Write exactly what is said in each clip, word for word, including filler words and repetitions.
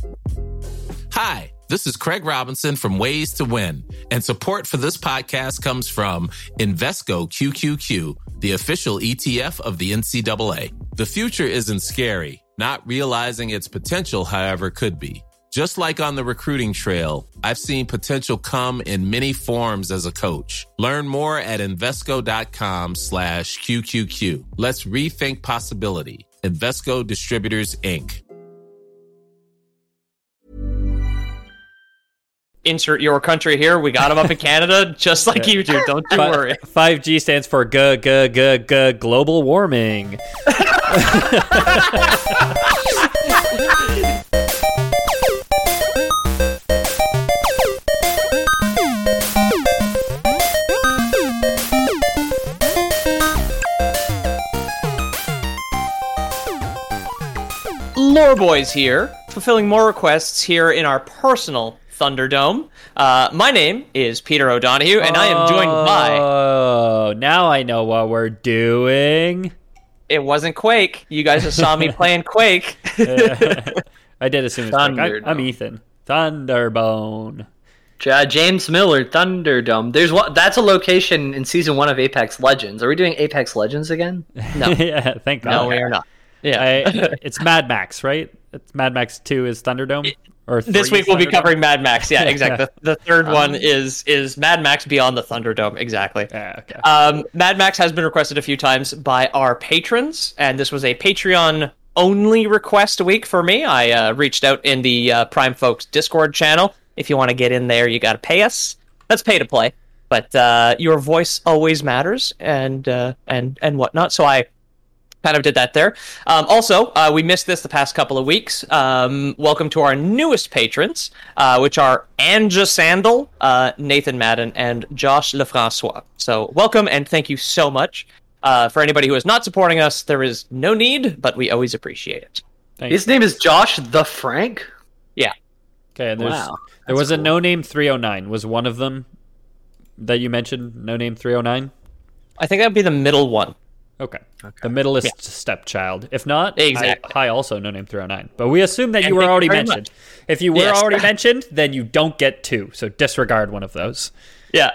Hi, this is Craig Robinson from Ways to Win, and support for this podcast comes from Invesco Q Q Q, the official E T F of the N C double A. The future isn't scary. Not realizing its potential, however, could be. Just like on the recruiting trail, I've seen potential come in many forms as a coach. Learn more at Invesco.com slash QQQ. Let's rethink possibility. Invesco Distributors, Incorporated. Insert your country here. We got them up in Canada, just like you do. Don't you worry. five G stands for G G G G global warming. Lore Boys here, fulfilling more requests here in our personal Thunderdome. Uh, my name is Peter O'Donohue, and I am joined by... Oh, now I know what we're doing. It wasn't Quake. You guys just saw me playing Quake. I did assume it's Quake. I, I'm Ethan. Thunderbone. Uh, James Miller, Thunderdome. There's one. That's a location in season one of Apex Legends. Are we doing Apex Legends again? No. Yeah, thank God. No, we are not. Yeah, I, it's Mad Max, right? It's Mad Max two is Thunderdome. It, or this week we'll Thunderdome? be covering Mad Max. Yeah, exactly. Yeah. The, the third um, one is is Mad Max Beyond the Thunderdome. Exactly. Yeah, okay. Um, Mad Max has been requested a few times by our patrons, and this was a Patreon only request a week for me. I uh, reached out in the uh, Prime Folks Discord channel. If you want to get in there, you got to pay us. That's pay to play, but uh, your voice always matters, and uh, and and whatnot. So I kind of did that there. Um, also, uh, we missed this the past couple of weeks. Um, welcome to our newest patrons, uh, which are Anja Sandal, uh, Nathan Madden, and Josh Lefrancois. So welcome, and thank you so much. Uh, for anybody who is not supporting us, there is no need, but we always appreciate it. Thanks. His name is Josh the Frank? Yeah. Okay, and there's, Wow. there was cool. a No Name three oh nine. Was one of them that you mentioned, No Name three oh nine? I think that would be the middle one. Okay. okay. The middleest Yeah. stepchild. If not, Exactly. hi, hi also No Name three oh nine. But we assume that And you were thank you already very mentioned. much. If you were Yes. already mentioned, then you don't get two. So disregard one of those. Yeah.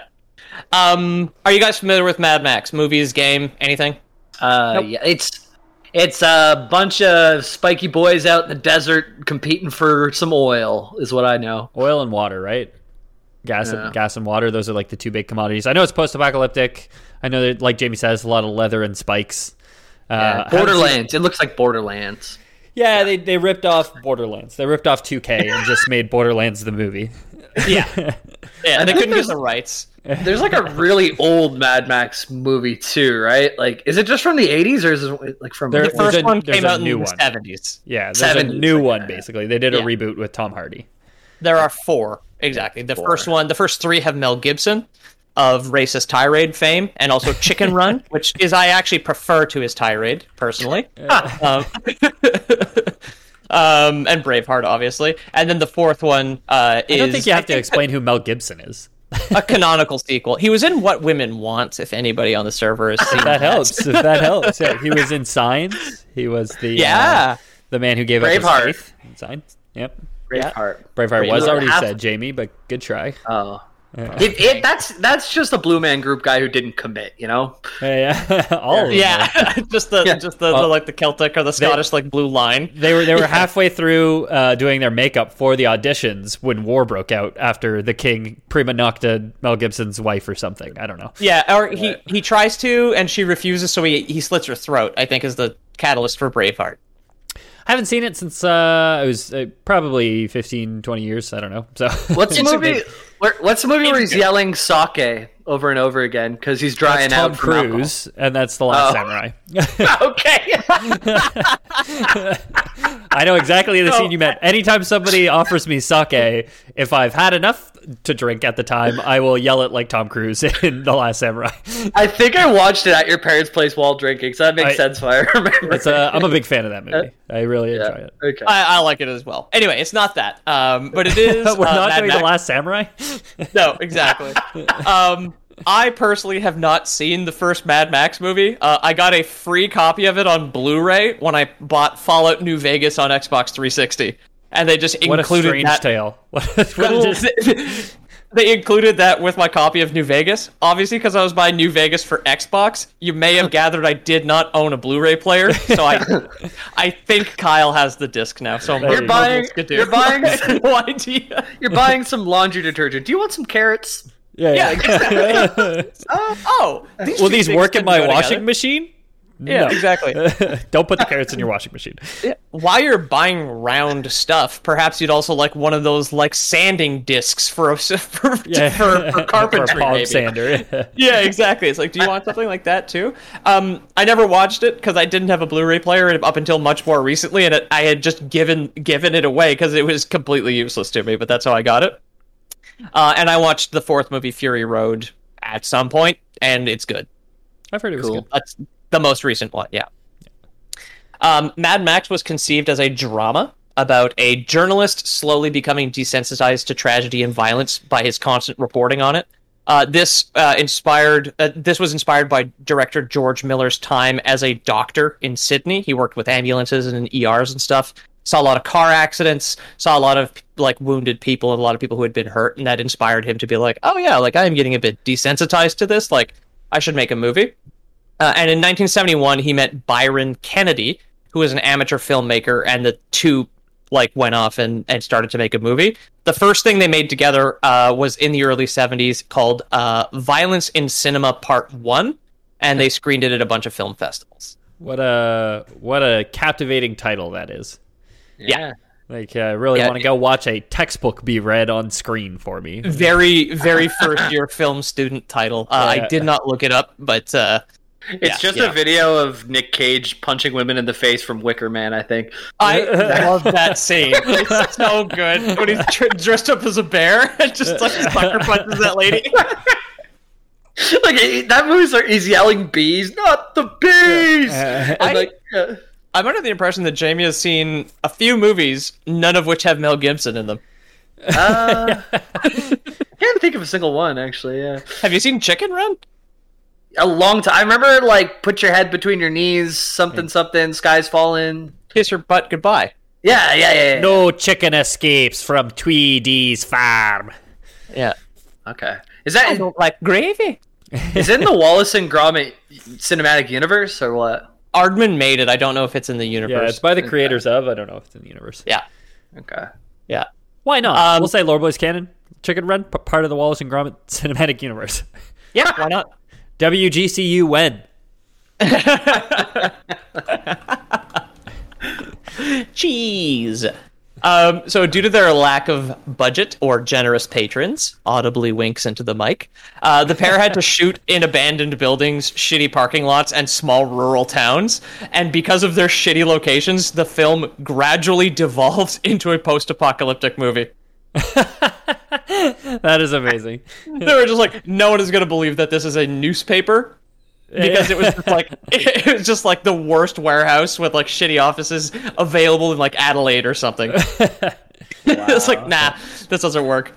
Um, are you guys familiar with Mad Max? Movies, game, anything? Uh, Nope. yeah, it's it's a bunch of spiky boys out in the desert competing for some oil, is what I know. Oil and water, right? Gas, Yeah. and, gas and water. Those are like the two big commodities. I know it's post-apocalyptic. I know that, like Jamie says, a lot of leather and spikes. Uh, Yeah, haven't seen- Borderlands. It looks like Borderlands. Yeah, they they ripped off Borderlands. They ripped off two K and just made Borderlands the movie. Yeah. Yeah, they think couldn't get there's- the rights. There's like a really old Mad Max movie too, right? Like, is it just from the eighties or is it like from? There- The there's first a- one there's came a out in new the one. seventies. Yeah, there's seventies, a new like one that. basically. They did a Yeah. reboot with Tom Hardy. There are four, exactly. The Four. first one, the first three have Mel Gibson of racist tirade fame, and also Chicken Run, which is I actually prefer to his tirade personally. um, um, and Braveheart, obviously. And then the fourth one uh, is I don't think you have to think explain who Mel Gibson is. a canonical sequel. He was in What Women Want. If anybody on the server has seen If that helps. If that helps. Yeah, he was in Signs. He was the Yeah. uh, the man who gave up Braveheart. his faith in Signs. Yep. Braveheart. Braveheart was Braveheart. already Half- said, Jamie, but good try. Oh, it, it that's that's just a Blue Man Group guy who didn't commit, you know. Yeah, all of them. Yeah, just the Yeah. just the, the like the Celtic or the Scottish like blue line. They were they were halfway through uh, doing their makeup for the auditions when war broke out after the king prima nocta Mel Gibson's wife or something. I don't know. Yeah, or he, he tries to and she refuses, so he he slits her throat. I think is the catalyst for Braveheart. I haven't seen it since uh, it was uh, probably fifteen, twenty years. I don't know. So What's the It's a movie? big- Where, what's the movie where he's yelling "sake" over and over again because he's drying that's Tom out from alcohol? Cruise, and that's The Last Oh. Samurai. Okay. I know exactly the scene you meant. Anytime somebody offers me sake, if I've had enough to drink at the time, I will yell it like Tom Cruise in The Last Samurai. I think I watched it at your parents' place while drinking, so that makes I- sense why I remember. It's a, I'm a big fan of that movie. I really yeah. enjoy it. Okay. I, I like it as well. Anyway, it's not that, um, but it is. We're uh, not Mad doing Max. The Last Samurai? No, exactly. um, I personally have not seen the first Mad Max movie. Uh, I got a free copy of it on Blu-ray when I bought Fallout New Vegas on Xbox three sixty. and they just What a included strange that. tale. What, what is this? They included that with my copy of New Vegas. Obviously, because I was buying New Vegas for Xbox, you may have gathered I did not own a Blu-ray player, so I, I think Kyle has the disc now. So You're I'm buying- you're buying- I have no idea. You're buying some laundry detergent. Do you want some carrots? Yeah, Yeah, yeah. exactly. oh, oh, these Will two these things work in can my go washing together. machine? Yeah, No. exactly. Don't put the carrots in your washing machine. Yeah. While you're buying round stuff, perhaps you'd also like one of those like sanding discs for a, for, Yeah. for, for carpentry. For a palm maybe. sander. Yeah, exactly. It's like, do you want something like that too? Um, I never watched it because I didn't have a Blu-ray player up until much more recently, and it, I had just given given it away because it was completely useless to me. But that's how I got it. Uh, and I watched the fourth movie, Fury Road, at some point, and it's good. I've heard it was Cool. good. That's the most recent one, yeah. Um, Mad Max was conceived as a drama about a journalist slowly becoming desensitized to tragedy and violence by his constant reporting on it. Uh, this uh, inspired. Uh, this was inspired by director George Miller's time as a doctor in Sydney. He worked with ambulances and E Rs and stuff. Saw a lot of car accidents. Saw a lot of like wounded people and a lot of people who had been hurt, and that inspired him to be like, "Oh yeah, like I am getting a bit desensitized to this. Like I should make a movie." Uh, and in nineteen seventy-one, he met Byron Kennedy, who was an amateur filmmaker, and the two like went off and, and started to make a movie. The first thing they made together uh, was in the early seventies called uh, Violence in Cinema Part One, and they screened it at a bunch of film festivals. What a what a captivating title that is. Yeah. Like, I really Yeah. want to go watch a textbook be read on screen for me. Very, very first year film student title. Uh, Yeah. I did not look it up, but uh, It's Yeah, just yeah. a video of Nick Cage punching women in the face from Wicker Man, I think. I love that scene. It's so good when he's tr- dressed up as a bear and just like sucker punches that lady. Like he- that movie's like he's yelling bees, not the bees. And I- like, uh, I'm under the impression that Jamie has seen a few movies, none of which have Mel Gibson in them. uh, I can't think of a single one actually. Yeah, Have you seen Chicken Run? a long time. I remember like put your head between your knees, something something, skies falling. Kiss Your Butt Goodbye. Yeah, yeah, yeah. yeah. No chicken escapes from Tweedy's farm. Yeah. Okay, is that like gravy. is it in the Wallace and Gromit cinematic universe or what? Aardman made it. I don't know if it's in the universe. Yeah, it's by the creators of. I don't know if it's in the universe. Yeah. Okay. Yeah. Why not? Um, we'll say Lord Boys canon. Chicken Run, p- part of the Wallace and Gromit cinematic universe. Yeah, why not? W G C U when? Cheese. Um, so, due to their lack of budget or generous patrons, audibly winks into the mic, uh, the pair had to shoot in abandoned buildings, shitty parking lots, and small rural towns. And because of their shitty locations, the film gradually devolves into a post-apocalyptic movie. That is amazing. They were just like, no one is going to believe that this is a newspaper. Because it was just like it was just like the worst warehouse with like shitty offices available in like Adelaide or something. It's like, nah, this doesn't work.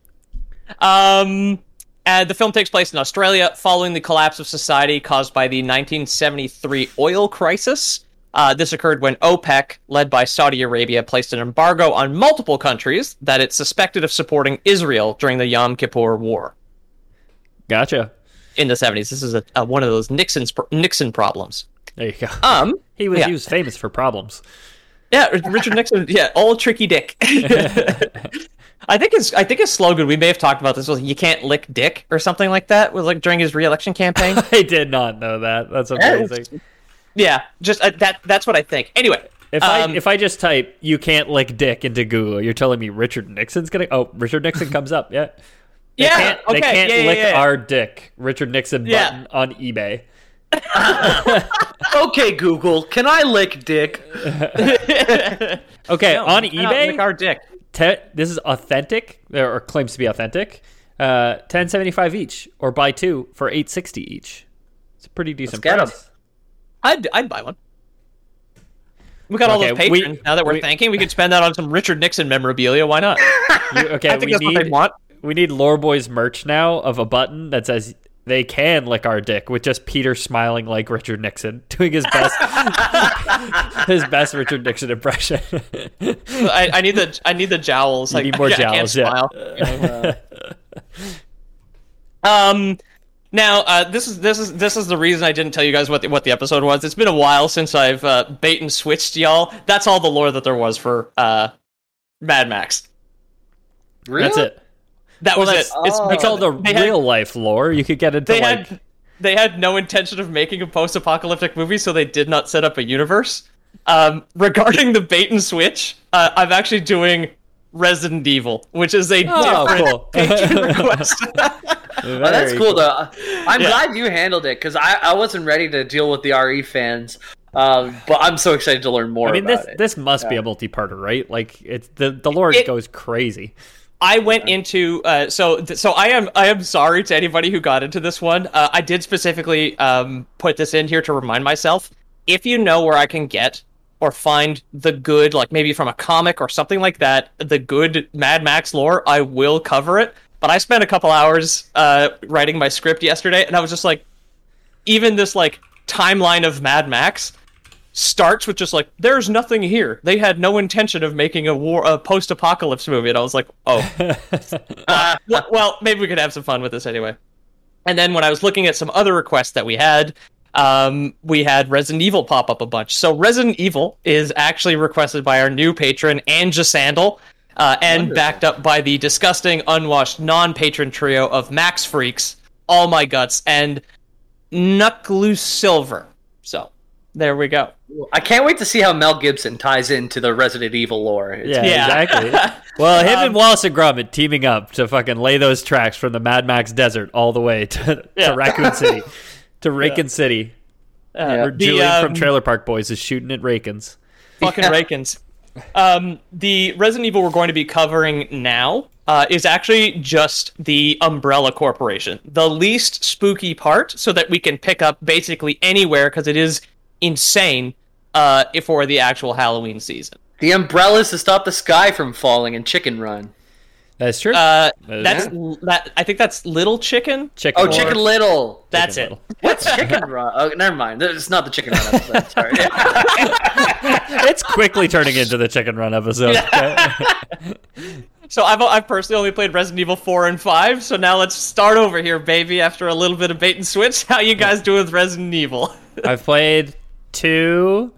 Um, and the film takes place in Australia following the collapse of society caused by the nineteen seventy-three oil crisis. Uh, this occurred when OPEC, led by Saudi Arabia, placed an embargo on multiple countries that it suspected of supporting Israel during the Yom Kippur War. Gotcha. In the seventies, this is a, a, one of those Nixon's Nixon problems. There you go. Um, he was yeah. he was famous for problems. yeah, Richard Nixon, yeah, old tricky dick. I think his I think his slogan, we may have talked about this, was "You can't lick dick" or something like that. Was like during his re-election campaign. I did not know that. That's amazing. Yeah, just uh, that. That's what I think. Anyway, If um, I if I just type "you can't lick dick" into Google, you're telling me Richard Nixon's gonna? Oh, Richard Nixon comes up. Yeah. They yeah, can't, okay, they can't yeah, yeah, lick yeah, yeah. our dick. Richard Nixon Yeah. button on eBay. Okay, Google, can I lick dick? Okay, No, on you cannot eBay, lick our dick. te- this is authentic or claims to be authentic. Uh, ten seventy five each, or buy two for eight sixty each. It's a pretty decent get 'em. price. I'd I'd buy one. We got all Okay, those we- patrons now that we're we- thanking. We could spend that on some Richard Nixon memorabilia. Why not? You, okay, I think we that's need what they want. we need Lore Boys merch now of a button that says they can lick our dick with just Peter smiling like Richard Nixon, doing his best his best Richard Nixon impression. I, I need the I need the jowls. You Like, need more I can't jowls, yeah. smile. um. Now, uh, this is this is this is the reason I didn't tell you guys what the, what the episode was. It's been a while since I've uh, bait and switched y'all. That's all the lore that there was for uh, Mad Max. Really? That's it. That Well, was that's, it. It's, It's all the they had- real life lore. You could get into They like had they had no intention of making a post-apocalyptic movie, so they did not set up a universe. Um, regarding the bait and switch, uh, I'm actually doing Resident Evil, which is a Oh, different cool. patron request. Oh, that's cool, though. I'm Yeah. glad you handled it, because I, I wasn't ready to deal with the R E fans. Um, but I'm so excited to learn more I mean, about this it. this must be a multi-parter, right? Like, it's the the lore It- goes crazy. I went into uh, so th- so I am I am sorry to anybody who got into this one. Uh, I did specifically um, put this in here to remind myself. If you know where I can get or find the good, like maybe from a comic or something like that, the good Mad Max lore, I will cover it. But I spent a couple hours uh, writing my script yesterday, and I was just like, even this like timeline of Mad Max starts with just like, there's nothing here. They had no intention of making a war, a post-apocalypse movie, and I was like, oh, uh, well, well, maybe we could have some fun with this anyway. And then when I was looking at some other requests that we had, um, we had Resident Evil pop up a bunch. So Resident Evil is actually requested by our new patron, Anja Sandal, uh, and Wonderful. backed up by the disgusting, unwashed, non-patron trio of Max Freaks, All My Guts, and Knucklu Silver. So, there we go. I can't wait to see how Mel Gibson ties into the Resident Evil lore. It's- Yeah, Yeah. exactly. Well, him Um, and Wallace and Gromit teaming up to fucking lay those tracks from the Mad Max desert all the way to, Yeah. to Raccoon City, to Racon City. Uh, Where the, Julian from um, Trailer Park Boys is shooting at Rakins. Fucking Yeah. Rakins. Um, the Resident Evil we're going to be covering now uh, is actually just the Umbrella Corporation. The least spooky part, so that we can pick up basically anywhere, because it is insane uh, for the actual Halloween season. The umbrellas to stop the sky from falling in Chicken Run. That's true. Uh, That is that's true. that. I think that's Little Chicken. Chicken. Oh, Or- Chicken Little. That's Chicken it. Little. What's Chicken Run? Oh, never mind. It's not the Chicken Run episode. Sorry. It's quickly turning into the Chicken Run episode. So I've I've personally only played Resident Evil four and five. So now let's start over here, baby. After a little bit of bait and switch, how you guys doing with Resident Evil? I've played two.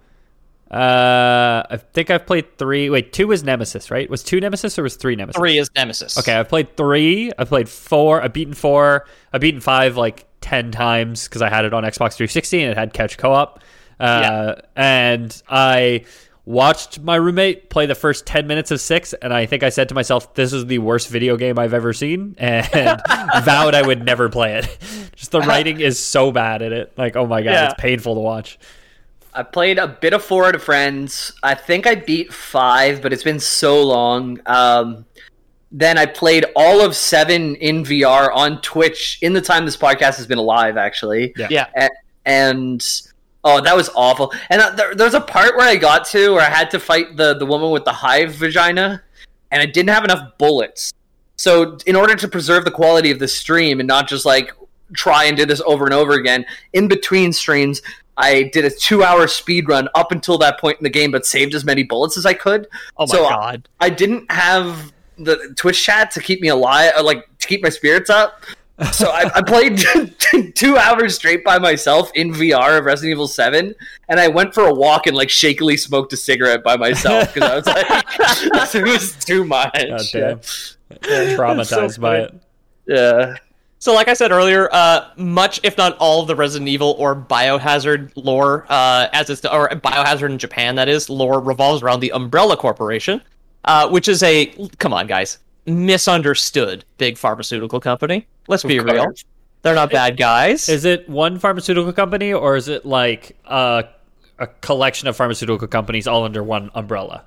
Uh, I think I've played three. Wait, two was Nemesis, right? Was two Nemesis or was three Nemesis? Three is Nemesis. Okay, I've played three. I've played four. I've beaten four. I've beaten five like ten times because I had it on Xbox three sixty and it had couch co-op. Uh, And I watched my roommate play the first ten minutes of six, and I think I said to myself, this is the worst video game I've ever seen, and vowed I would never play it. Just the writing is so bad in it. Like, oh my God, Yeah. it's painful to watch. I played a bit of four to friends. I think I beat five, but it's been so long. Um, then I played all of seven in V R on Twitch in the time this podcast has been alive, actually. Yeah. Yeah. A- and oh, that was awful. And uh, there, there's a part where I got to where I had to fight the, the woman with the hive vagina, and I didn't have enough bullets. So in order to preserve the quality of the stream and not just like try and do this over and over again, in between streams, I did a two-hour speed run up until that point in the game, but saved as many bullets as I could. Oh my So, God. I didn't have the Twitch chat to keep me alive, or like to keep my spirits up. So I, I played two hours straight by myself in V R of Resident Evil seven, and I went for a walk and like shakily smoked a cigarette by myself because I was like, it was too much. God damn. Traumatized So by funny. it. Yeah. So, like I said earlier, uh, much, if not all, of the Resident Evil or Biohazard lore, uh, as it's or Biohazard in Japan, that is, lore revolves around the Umbrella Corporation, uh, which is a come on, guys, misunderstood big pharmaceutical company. Let's be Of real; course. they're not bad guys. Is it one pharmaceutical company, or is it like uh, a collection of pharmaceutical companies all under one umbrella?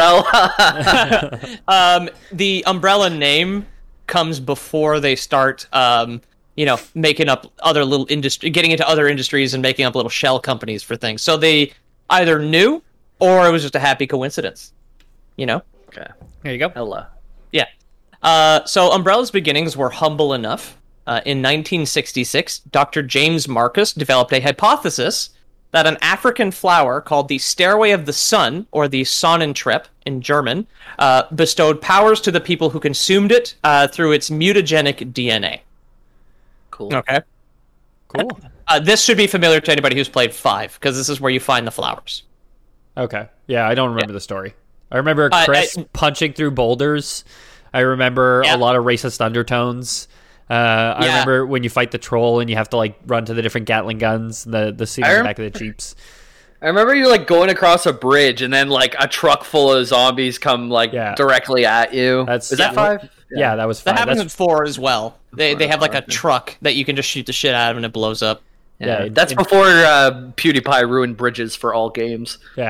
Umbrella. um, the Umbrella name comes before they start, um, you know, making up other little industry, getting into other industries and making up little shell companies for things. So they either knew, or it was just a happy coincidence. You know? Okay. There you go. Hello. Yeah. Uh, so Umbrella's beginnings were humble enough uh, in nineteen sixty-six, Doctor James Marcus developed a hypothesis that an African flower called the Stairway of the Sun, or the Sonnentrep in German, uh, bestowed powers to the people who consumed it uh, through its mutagenic D N A. Cool. Okay. Cool. Uh, this should be familiar to anybody who's played five, because this is where you find the flowers. Okay. Yeah, I don't remember the story. I remember Uh, Chris I- punching through boulders. I remember Yeah. a lot of racist undertones. Uh, I Yeah. remember when you fight the troll and you have to like run to the different Gatling guns, the the scene I in the rem- back of the jeeps. I remember you like going across a bridge and then like a truck full of zombies come like Yeah. directly at you. That's- Is that yeah. five? Yeah, that was That fine. happens That's, in four as well. They they have like a Okay. truck that you can just shoot the shit out of and it blows up. Yeah, Yeah, that's in- before uh, PewDiePie ruined bridges for all games. yeah.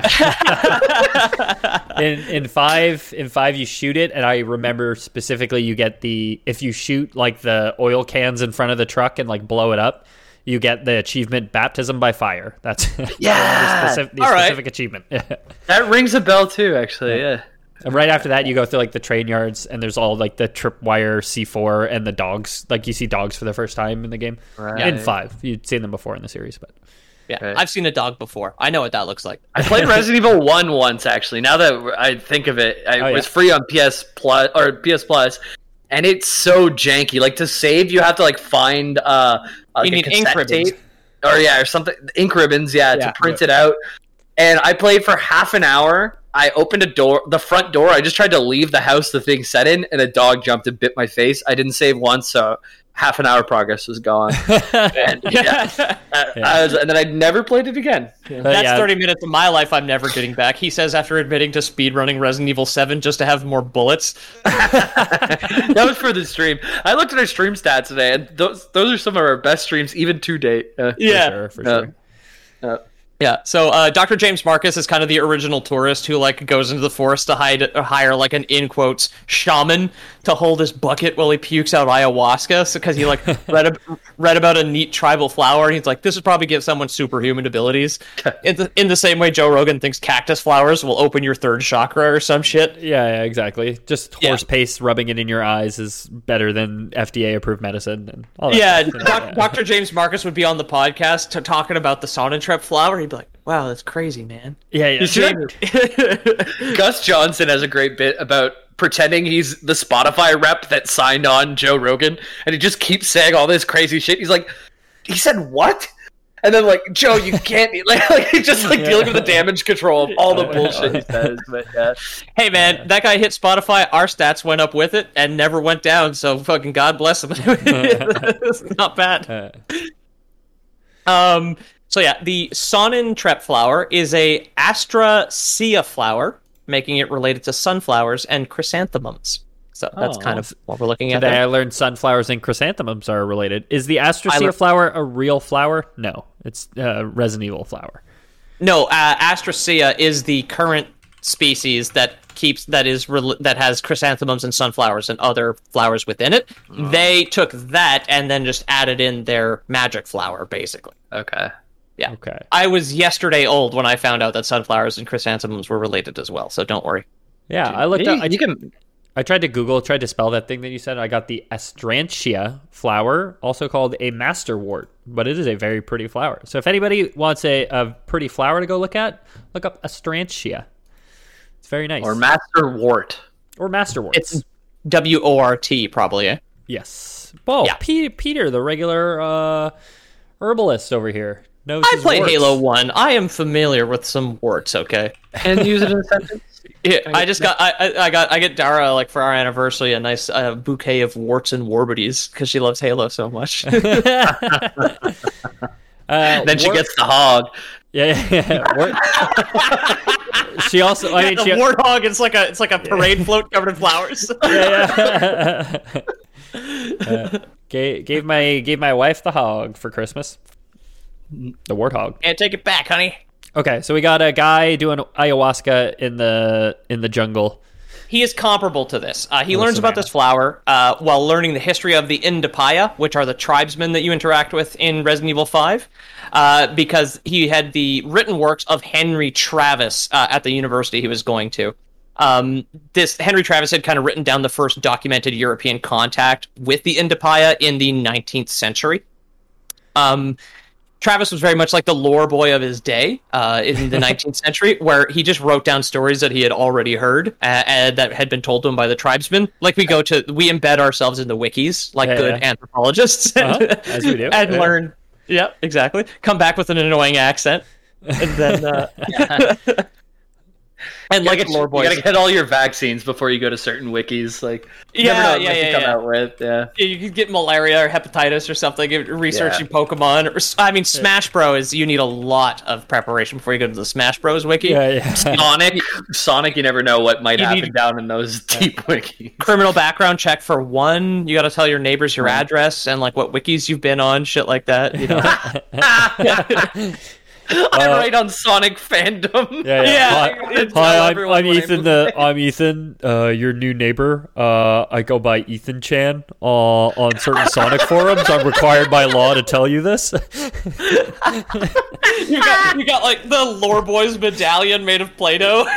in in five in five you shoot it, and I remember specifically you get the if you shoot like the oil cans in front of the truck and like blow it up, you get the achievement Baptism by Fire. That's Yeah! the, specific, the All right. specific achievement. That rings a bell too, actually. Yeah. And right after that, you go through like the train yards, and there's all like the tripwire C four and the dogs. Like you see dogs for the first time in the game. Right. In five, you'd seen them before in the series, but Yeah, Right. I've seen a dog before. I know what that looks like. I played Resident Evil One once, actually. Now that I think of it, I, Oh, it was yeah. free on P S Plus or P S Plus, and it's so janky. Like to save, you have to like find uh, like You a need ink cassette ribbons. tape, or yeah, or something. Ink ribbons, yeah, Yeah. to print it out. And I played for half an hour. I opened a door, the front door. I just tried to leave the house the thing set in, and a dog jumped and bit my face. I didn't save once, so half an hour progress was gone. And, yeah, uh, I was, and then I never played it again. But That's yeah, thirty minutes of my life I'm never getting back. He says after admitting to speedrunning Resident Evil seven just to have more bullets. That was for the stream. I looked at our stream stats today, and those those are some of our best streams, even to date. Uh, for Yeah. sure, for uh, sure. uh, Yeah, so uh, Doctor James Marcus is kind of the original tourist who like goes into the forest to hide, uh, hire like an in quotes shaman to hold his bucket while he pukes out ayahuasca. So because he like read a, read about a neat tribal flower, and he's like, this would probably give someone superhuman abilities. In the, in the same way, Joe Rogan thinks cactus flowers will open your third chakra or some shit. Yeah, yeah, exactly. Just Yeah. horse paste rubbing it in your eyes is better than F D A approved medicine. And all that Yeah, stuff, you know, doc- yeah. Doctor James Marcus would be on the podcast to, talking about the Sonnentrep flower. He'd be like, wow, that's crazy, man. Yeah, yeah. You should- Gus Johnson has a great bit about pretending he's the Spotify rep that signed on Joe Rogan, and he just keeps saying all this crazy shit. He's like, he said what? And then like, Joe, you can't be like, like he's just like dealing with the damage control of all the bullshit he says. But yeah, Hey man, that guy hit Spotify. Our stats went up with it and never went down. So fucking God bless him. It's not bad. Uh, Um. So yeah, the Sonnentrep flower is a Astraceae flower, making it related to sunflowers and chrysanthemums. So that's Oh. kind of what we're looking at. today There. I learned sunflowers and chrysanthemums are related. Is the I Astraceae lear- flower a real flower? No, it's uh, Resident Evil flower. No, uh, Astraceae is the current species that keeps that is rel- that has chrysanthemums and sunflowers and other flowers within it. They took that and then just added in their magic flower, basically. okay. Yeah. Okay. I was yesterday old when I found out that sunflowers and chrysanthemums were related as well, so don't worry. Yeah, I looked You, up. I, you can. I tried to Google, tried to spell that thing that you said. I got the Astrantia flower, also called a masterwort, but it is a very pretty flower. So if anybody wants a, a pretty flower to go look at, look up Astrantia. It's very nice. Or Master Wart. or masterworts. It's W O R T, probably, eh? yes. Oh, Yeah. Pe- Peter, the regular uh, herbalist over here, knows I his played warts. Halo one. I am familiar with some warts, okay? Can use it in a sentence. Yeah, I just got I, I I got I get Dara like for our anniversary a nice uh, bouquet of warts and warbities because she loves Halo so much. Uh, Then she wart- gets the hog. yeah, yeah, yeah. Wart- she also I mean the she warthog it's like a it's like a parade float covered in flowers. yeah, yeah. uh, gave, gave my gave my wife the hog for Christmas. The warthog. Can't take it back, honey. Okay, so we got a guy doing ayahuasca in the in the jungle. He is comparable to this. Uh, he Oh, learns about Savannah. this flower uh, while learning the history of the Indapaya, which are the tribesmen that you interact with in Resident Evil five, uh, because he had the written works of Henry Travis uh, at the university he was going to. Um, this Henry Travis had kind of written down the first documented European contact with the Indapaya in the nineteenth century. Um, Travis was very much like the lore boy of his day uh, in the nineteenth century, where he just wrote down stories that he had already heard uh, and that had been told to him by the tribesmen. Like we go to, we embed ourselves in the wikis like yeah, good yeah. anthropologists, uh-huh. As we do, and yeah. learn. Yeah, exactly. Come back with an annoying accent, and then. Uh, And You like gotta, lore get, you boys, gotta get all your vaccines before you go to certain wikis. Like, you Yeah, never know what yeah, they yeah, come yeah. out with. Yeah. yeah, you could get malaria or hepatitis or something researching Pokemon. Or I mean, Smash Bros. You need a lot of preparation before you go to the Smash Bros. Wiki. Yeah, yeah. Sonic, Sonic. You never know what might You happen need- down in those deep wikis. Criminal background check for one. You got to tell your neighbors your address and like what wikis you've been on, shit like that. You know. I write on Sonic fandom. Yeah, yeah. Yeah, Hi, it's- hi, tell I'm, everyone I'm what Ethan. I'm The I'm Ethan. Uh, your new neighbor. Uh, I go by Ethan Chan. Uh, on certain Sonic forums, I'm required by law to tell you this. you got you got like the lore boys medallion made of Play-Doh.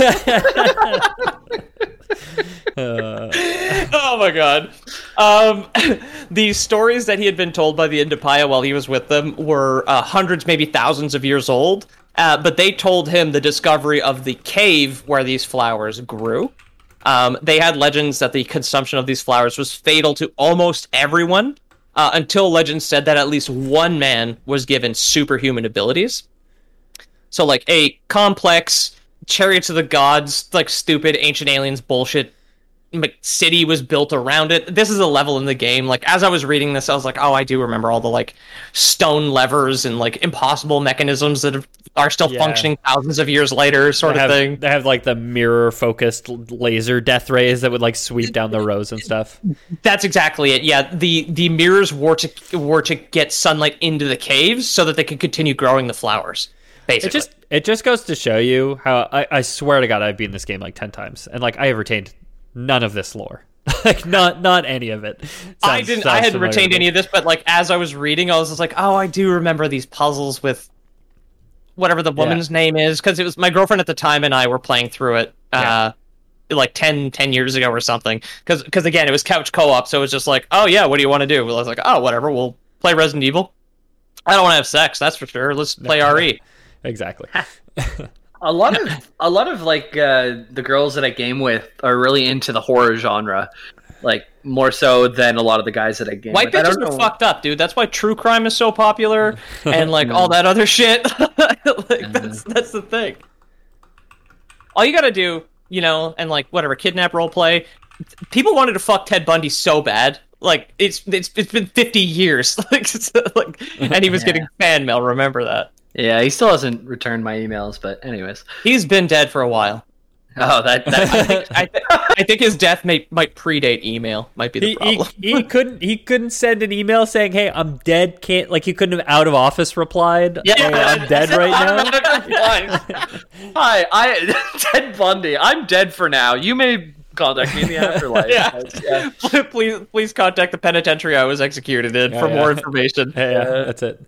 Uh, Oh my god. Um, the stories that he had been told by the Indapaya while he was with them were uh, hundreds, maybe thousands of years old. Uh, but they told him the discovery of the cave where these flowers grew. Um, they had legends that the consumption of these flowers was fatal to almost everyone, uh, until legends said that at least one man was given superhuman abilities. So, like, a complex Chariots of the Gods, like, stupid ancient aliens bullshit city was built around it. This is a level in the game. Like, as I was reading this, I was like, oh, I do remember all the, like, stone levers and, like, impossible mechanisms that have, are still Yeah. functioning thousands of years later, sort they of have, thing. They have like the mirror-focused laser death rays that would like sweep down the rows and stuff. That's exactly it. Yeah, the the mirrors were to were to get sunlight into the caves so that they could continue growing the flowers. Basically, It just it just goes to show you how I, I swear to God I've beaten this game like ten times and like I have retained none of this lore. Like not not any of it. Sounds, I didn't. I hadn't retained any of this, but like as I was reading, I was just like, oh, I do remember these puzzles with whatever the woman's name is, because it was my girlfriend at the time and I were playing through it. Uh, like ten, ten years ago or something. Because, because again, it was couch co-op, so it was just like, oh yeah, what do you want to do? Well, I was like, oh, whatever, we'll play Resident Evil. I don't want to have sex, that's for sure. Let's play R E. Exactly. A lot of a lot of like uh, the girls that I game with are really into the horror genre, like more so than a lot of the guys that I game White with. I bitches don't are know. fucked up, dude. That's why true crime is so popular, and like all that other shit. Like that's that's the thing. All you gotta do, you know, and like whatever kidnap roleplay. People wanted to fuck Ted Bundy so bad. Like it's it's it's been fifty years. Like, it's, like and he was Yeah. getting fan mail. Remember that? Yeah, he still hasn't returned my emails, but anyways. He's been dead for a while. Oh, that that I think I, th- I think his death may might predate email. Might be the He, he, problem. he couldn't he couldn't send an email saying, "Hey, I'm dead." Can't like he couldn't have out of office replied. Yeah. "Hey, I'm dead right now." Hi, I Ted Bundy. I'm dead for now. You may contact me in the afterlife. Yeah. yeah. please please contact the penitentiary I was executed in Yeah, for yeah. more information. Yeah, yeah, that's it.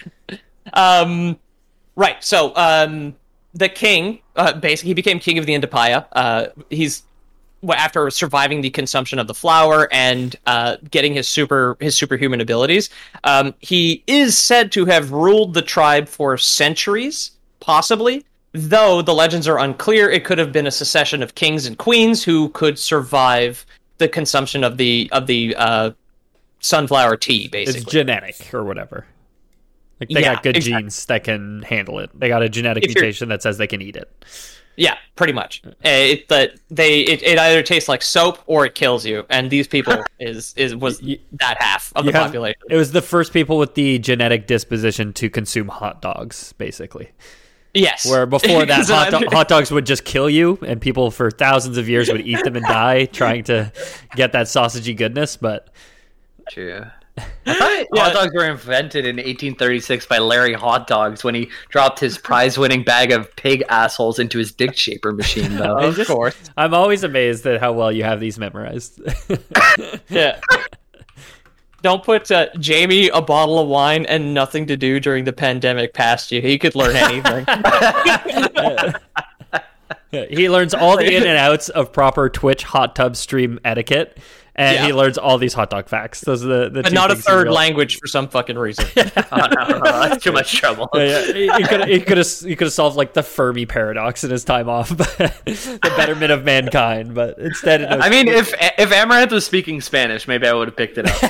Um, right. So, um, the king, uh, basically, he became king of the Indapaya. Uh, he's well, after surviving the consumption of the flower and uh, getting his super his superhuman abilities. Um, he is said to have ruled the tribe for centuries, possibly. Though the legends are unclear, it could have been a succession of kings and queens who could survive the consumption of the of the uh, sunflower tea. Basically, It's genetic or whatever. Like they Yeah, got good exactly. genes that can handle it. They got a genetic If you're- mutation that says they can eat it. Yeah, pretty much. Uh, It, that they it, it either tastes like soap or it kills you, and these people is is was You- that half of You the have- population. It was the first people with the genetic disposition to consume hot dogs, basically. Yes. Where before that, So hot, do- either- hot dogs would just kill you, and people for thousands of years would eat them and die trying to get that sausagey goodness. But True. I thought Yeah. hot dogs were invented in eighteen thirty-six by Larry Hot Dogs when he dropped his prize-winning bag of pig assholes into his dick shaper machine, though. of just- course. I'm always amazed at how well you have these memorized. Yeah. Don't put uh, Jamie a bottle of wine and nothing to do during the pandemic past you. He could learn anything. He learns all the in and outs of proper Twitch hot tub stream etiquette, and Yeah. he learns all these hot dog facts. Those are the, the But two not a things he third real- language for some fucking reason. Oh, no, no, no, that's too much trouble. Yeah, yeah. He- He could he could have he could have solved like the Fermi paradox in his time off, the betterment of mankind. But instead, it knows I mean, if if Amaranth was speaking Spanish, maybe I would have picked it up.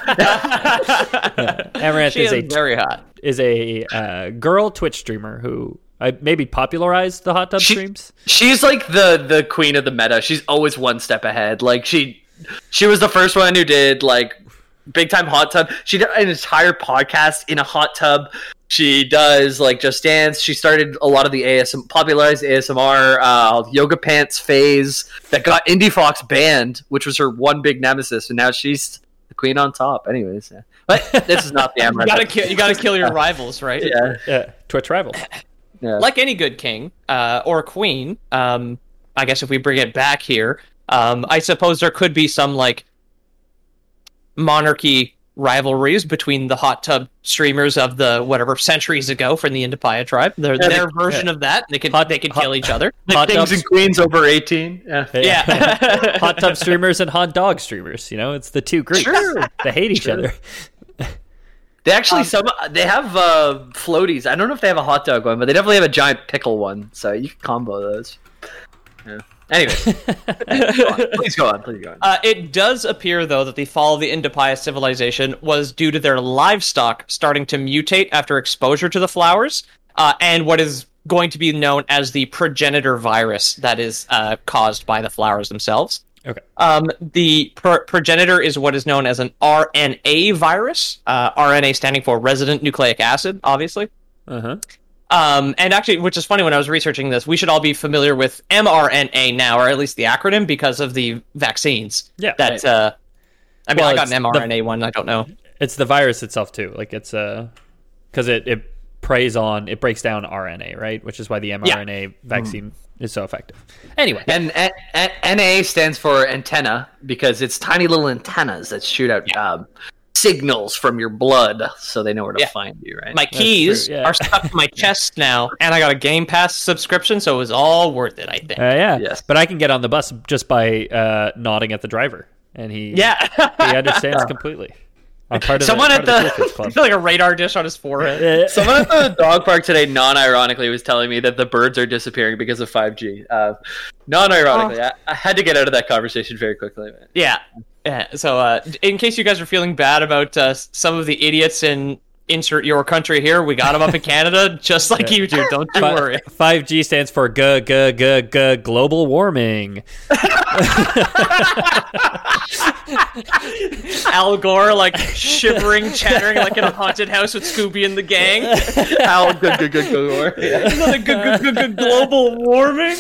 But... Amaranth She is is a very hot. is a uh, girl Twitch streamer who uh, maybe popularized the hot tub She- streams. She's like the the queen of the meta. She's always one step ahead. Like she she was the first one who did like big time hot tub. She did an entire podcast in a hot tub. She does like Just Dance. She started a lot of the A S M popularized A S M R uh, yoga pants phase that got Indie Fox banned, which was her one big nemesis, and now she's the queen on top. Anyways, yeah. But this is not the You Amaranth. gotta kill. You gotta kill your rivals, right? Yeah, Yeah, Twitch rivals. yeah. Like any good king uh, or queen. Um, I guess if we bring it back here, um, I suppose there could be some like monarchy rivalries between the hot tub streamers of the whatever centuries ago from the Indapaya tribe. Their, Yeah, their they- version of that. They could Hot- they could hot- kill each other. Hot Kings tubs, and queens over eighteen. Yeah. Yeah. hot tub streamers and hot dog streamers. You know, it's the two groups. True. They hate each True. other. They actually Um, some they have uh, floaties. I don't know if they have a hot dog one, but they definitely have a giant pickle one. So you can combo those. Yeah. Anyway, go on. please go on. Please go on. Uh, it does appear, though, that the fall of the Indapaya civilization was due to their livestock starting to mutate after exposure to the flowers, uh, and what is going to be known as the progenitor virus that is uh, caused by the flowers themselves. Okay. Um, the pro- progenitor is what is known as an R N A virus, uh, R N A standing for resident nucleic acid, obviously. Uh huh. Um, and actually, which is funny when I was researching this, we should all be familiar with mRNA now, or at least the acronym, because of the vaccines. Yeah. That, uh, I mean, Well, I got it's an mRNA one, I don't know. It's the virus itself too. Like it's uh because it it preys on it breaks down R N A, right? Which is why the mRNA vaccine is so effective. Anyway, And N- N- N A stands for antenna because it's tiny little antennas that shoot out um, signals from your blood, so they know where to Yeah. find you. Right? My keys true, yeah. are stuck to my chest now, and I got a Game Pass subscription, so it was all worth it, I think. uh, yeah. Yes. But I can get on the bus just by uh, nodding at the driver, and he yeah. he understands completely. I'm part of Someone the, at part of the- the Cool Kids I Club. feel like a radar dish on his forehead. Yeah. Someone at the dog park today, non-ironically, was telling me that the birds are disappearing because of five G. Uh, non-ironically, I, I had to get out of that conversation very quickly. Man. Yeah. Yeah. So, uh, in case you guys are feeling bad about uh, some of the idiots in insert your country here, we got them up in Canada, just like you do. Don't you worry. five G stands for g g g g global warming. Al Gore, like shivering, chattering, like in a haunted house with Scooby and the gang. How good, good, good, good. Another good, good, good, good global warming.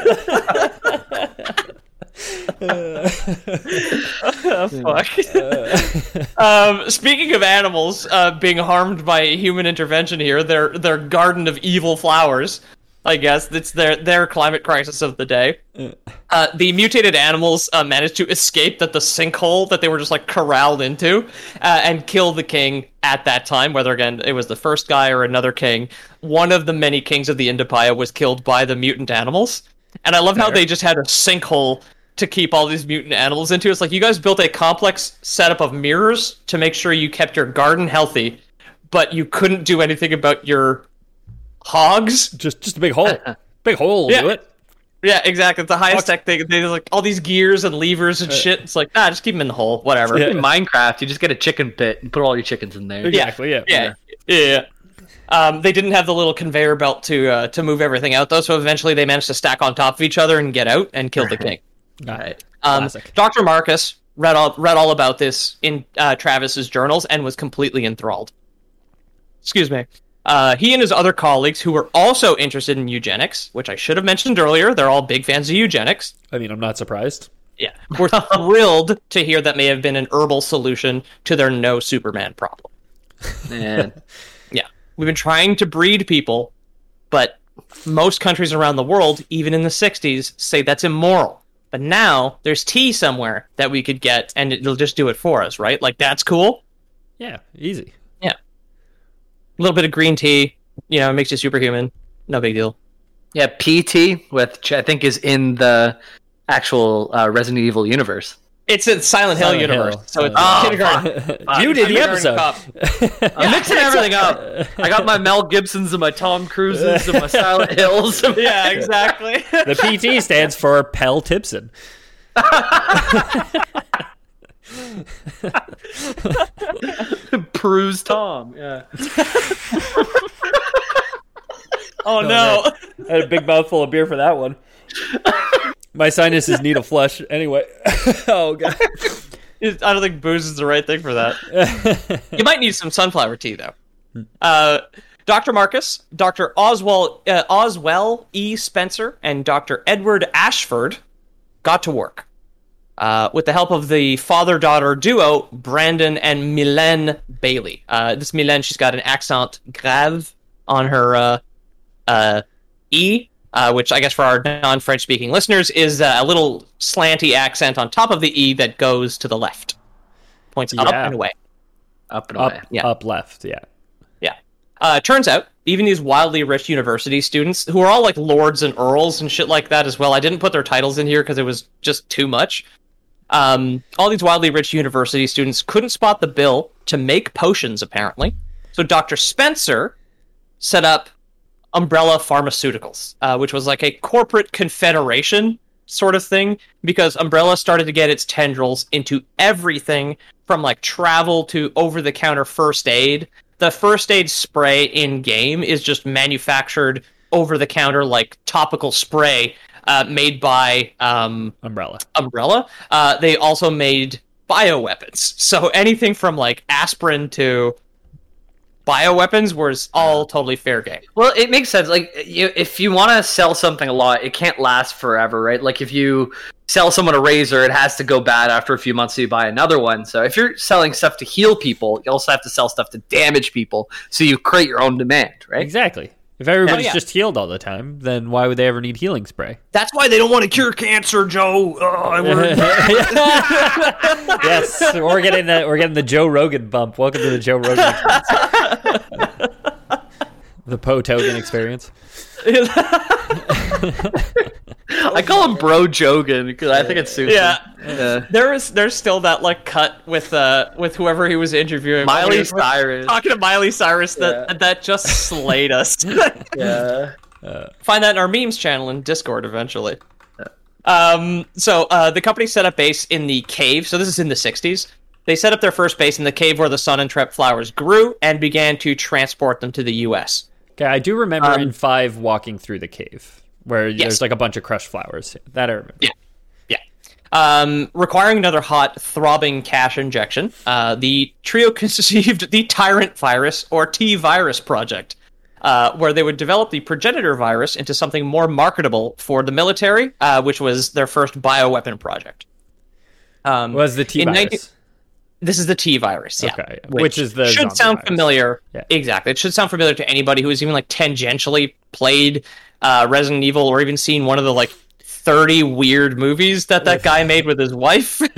Oh, fuck. um, speaking of animals uh, being harmed by human intervention here, their their garden of evil flowers, I guess that's their their climate crisis of the day. Uh, the mutated animals uh, managed to escape that the sinkhole that they were just like corralled into, uh, and kill the king at that time. Whether again it was the first guy or another king, one of the many kings of the Indapaya was killed by the mutant animals. And I love how they just had a sinkhole to keep all these mutant animals into. It's like you guys built a complex setup of mirrors to make sure you kept your garden healthy, but you couldn't do anything about your hogs. just just a big hole. Big hole will Yeah. do it. Yeah, exactly. It's the highest tech thing. They like all these gears and levers and shit. It's like, ah, just keep them in the hole. Whatever. Yeah. In Minecraft, you just get a chicken pit and put all your chickens in there. Exactly, yeah. Yeah, yeah. Um, they didn't have the little conveyor belt to uh, to move everything out though, so eventually they managed to stack on top of each other and get out and kill the king. Right. Um, Classic. Doctor Marcus read all read all about this in uh, Travis's journals and was completely enthralled. Excuse me. Uh, he and his other colleagues, who were also interested in eugenics, which I should have mentioned earlier, they're all big fans of eugenics. I mean, I'm not surprised. Yeah, were thrilled to hear that may have been an herbal solution to their no Superman problem. Man. Yeah, we've been trying to breed people, but most countries around the world, even in the sixties, say that's immoral. But now there's tea somewhere that we could get, and it'll just do it for us, right? Like, that's cool. Yeah, easy. Yeah. A little bit of green tea, you know, it makes you superhuman. No big deal. Yeah, P T, which I think is in the actual uh, Resident Evil universe. It's in Silent Hill Silent universe, Hill. so it's Oh, kindergarten. You did the Kindergarten episode. cop. I'm mixing everything up. I got my Mel Gibsons and my Tom Cruises and my Silent Hills. Yeah, exactly. The P T stands for Pell Tipson. Cruise Tom. Yeah. Oh no. I had a big mouthful of beer for that one. My sinuses need a flush. Anyway. Oh, God. I don't think booze is the right thing for that. You might need some sunflower tea, though. Uh, Doctor Marcus, Doctor Oswald, uh, Oswell E. Spencer, and Doctor Edward Ashford got to work. Uh, with the help of the father-daughter duo, Brandon and Mylène Bailey. Uh, this Mylène, she's got an accent grave on her uh, uh, E, uh, which I guess for our non-French-speaking listeners is uh, a little slanty accent on top of the E that goes to the left. Points up Yeah. and away. Up and away. Up, Yeah. up left, yeah. Yeah. Uh, turns out, even these wildly rich university students, who are all like lords and earls and shit like that as well, I didn't put their titles in here because it was just too much. Um, all these wildly rich university students couldn't spot the bill to make potions, apparently. So Doctor Spencer set up Umbrella Pharmaceuticals, uh, which was like a corporate confederation sort of thing, because Umbrella started to get its tendrils into everything from like travel to over-the-counter first aid. The first aid spray in-game is just manufactured over-the-counter, like topical spray uh, made by um, Umbrella. Umbrella. Uh, they also made bioweapons. So anything from like aspirin to bioweapons was all totally fair game. Well, it makes sense. Like, you, if you want to sell something a lot, it can't last forever, right? Like, if you sell someone a razor, it has to go bad after a few months, so you buy another one. So if you're selling stuff to heal people, you also have to sell stuff to damage people, so you create your own demand, right? Exactly. If everybody's Oh, yeah. just healed all the time, then why would they ever need healing spray? That's why they don't want to cure cancer, Joe. Oh, I learned that. Yes, we're getting the we're getting the Joe Rogan bump. Welcome to the Joe Rogan experience. The Poe Togan experience. I call him Bro Jogan because I think it suits Yeah. him. Yeah. There is there's still that like cut with uh with whoever he was interviewing. When he Miley was Cyrus. talking to Miley Cyrus that Yeah. that just slayed us. Yeah. Find that in our memes channel in Discord eventually. Um, so uh, the company set up base in the cave. So this is in the sixties. They set up their first base in the cave where the sun and trep flowers grew and began to transport them to the U S. Okay, I do remember Um, in five walking through the cave where Yes. there's like a bunch of crushed flowers. That I remember. Yeah. Yeah. Um, requiring another hot, throbbing cash injection, uh, the trio conceived the Tyrant Virus, or T-Virus project, uh, where they would develop the progenitor virus into something more marketable for the military, uh, which was their first bioweapon project. Um, Was the T in virus? nineteen This is the T-Virus, yeah. Okay, which is the should zombie sound virus. familiar. Yeah. Exactly. It should sound familiar to anybody who has even like tangentially played uh, Resident Evil or even seen one of the like thirty weird movies that that guy made with his wife. Like,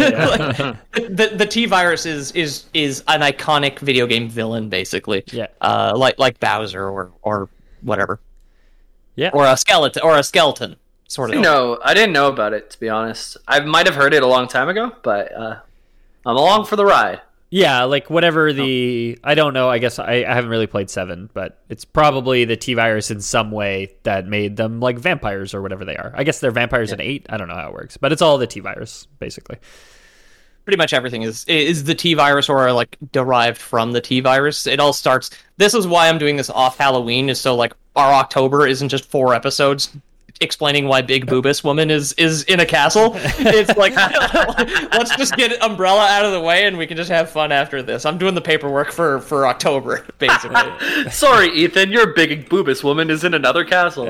the the T-Virus is is is an iconic video game villain, basically. Yeah. Uh, like like Bowser or or whatever, Yeah. or a skeleton or a skeleton sort of. No, I didn't know about it, to be honest. I might have heard it a long time ago, but uh, I'm along for the ride. Yeah, like whatever the I don't know. I guess I, I haven't really played seven, but it's probably the T virus in some way that made them like vampires or whatever they are. I guess they're vampires in eight. I don't know how it works, but it's all the T virus basically. Pretty much everything is is the T virus or like derived from the T virus. It all starts. This is why I'm doing this off Halloween, is so like our October isn't just four episodes explaining why Big Boobus Woman is is in a castle. It's like, let's just get Umbrella out of the way and we can just have fun after this. I'm doing the paperwork for for October, basically. Sorry, Ethan, your big boobus woman is in another castle.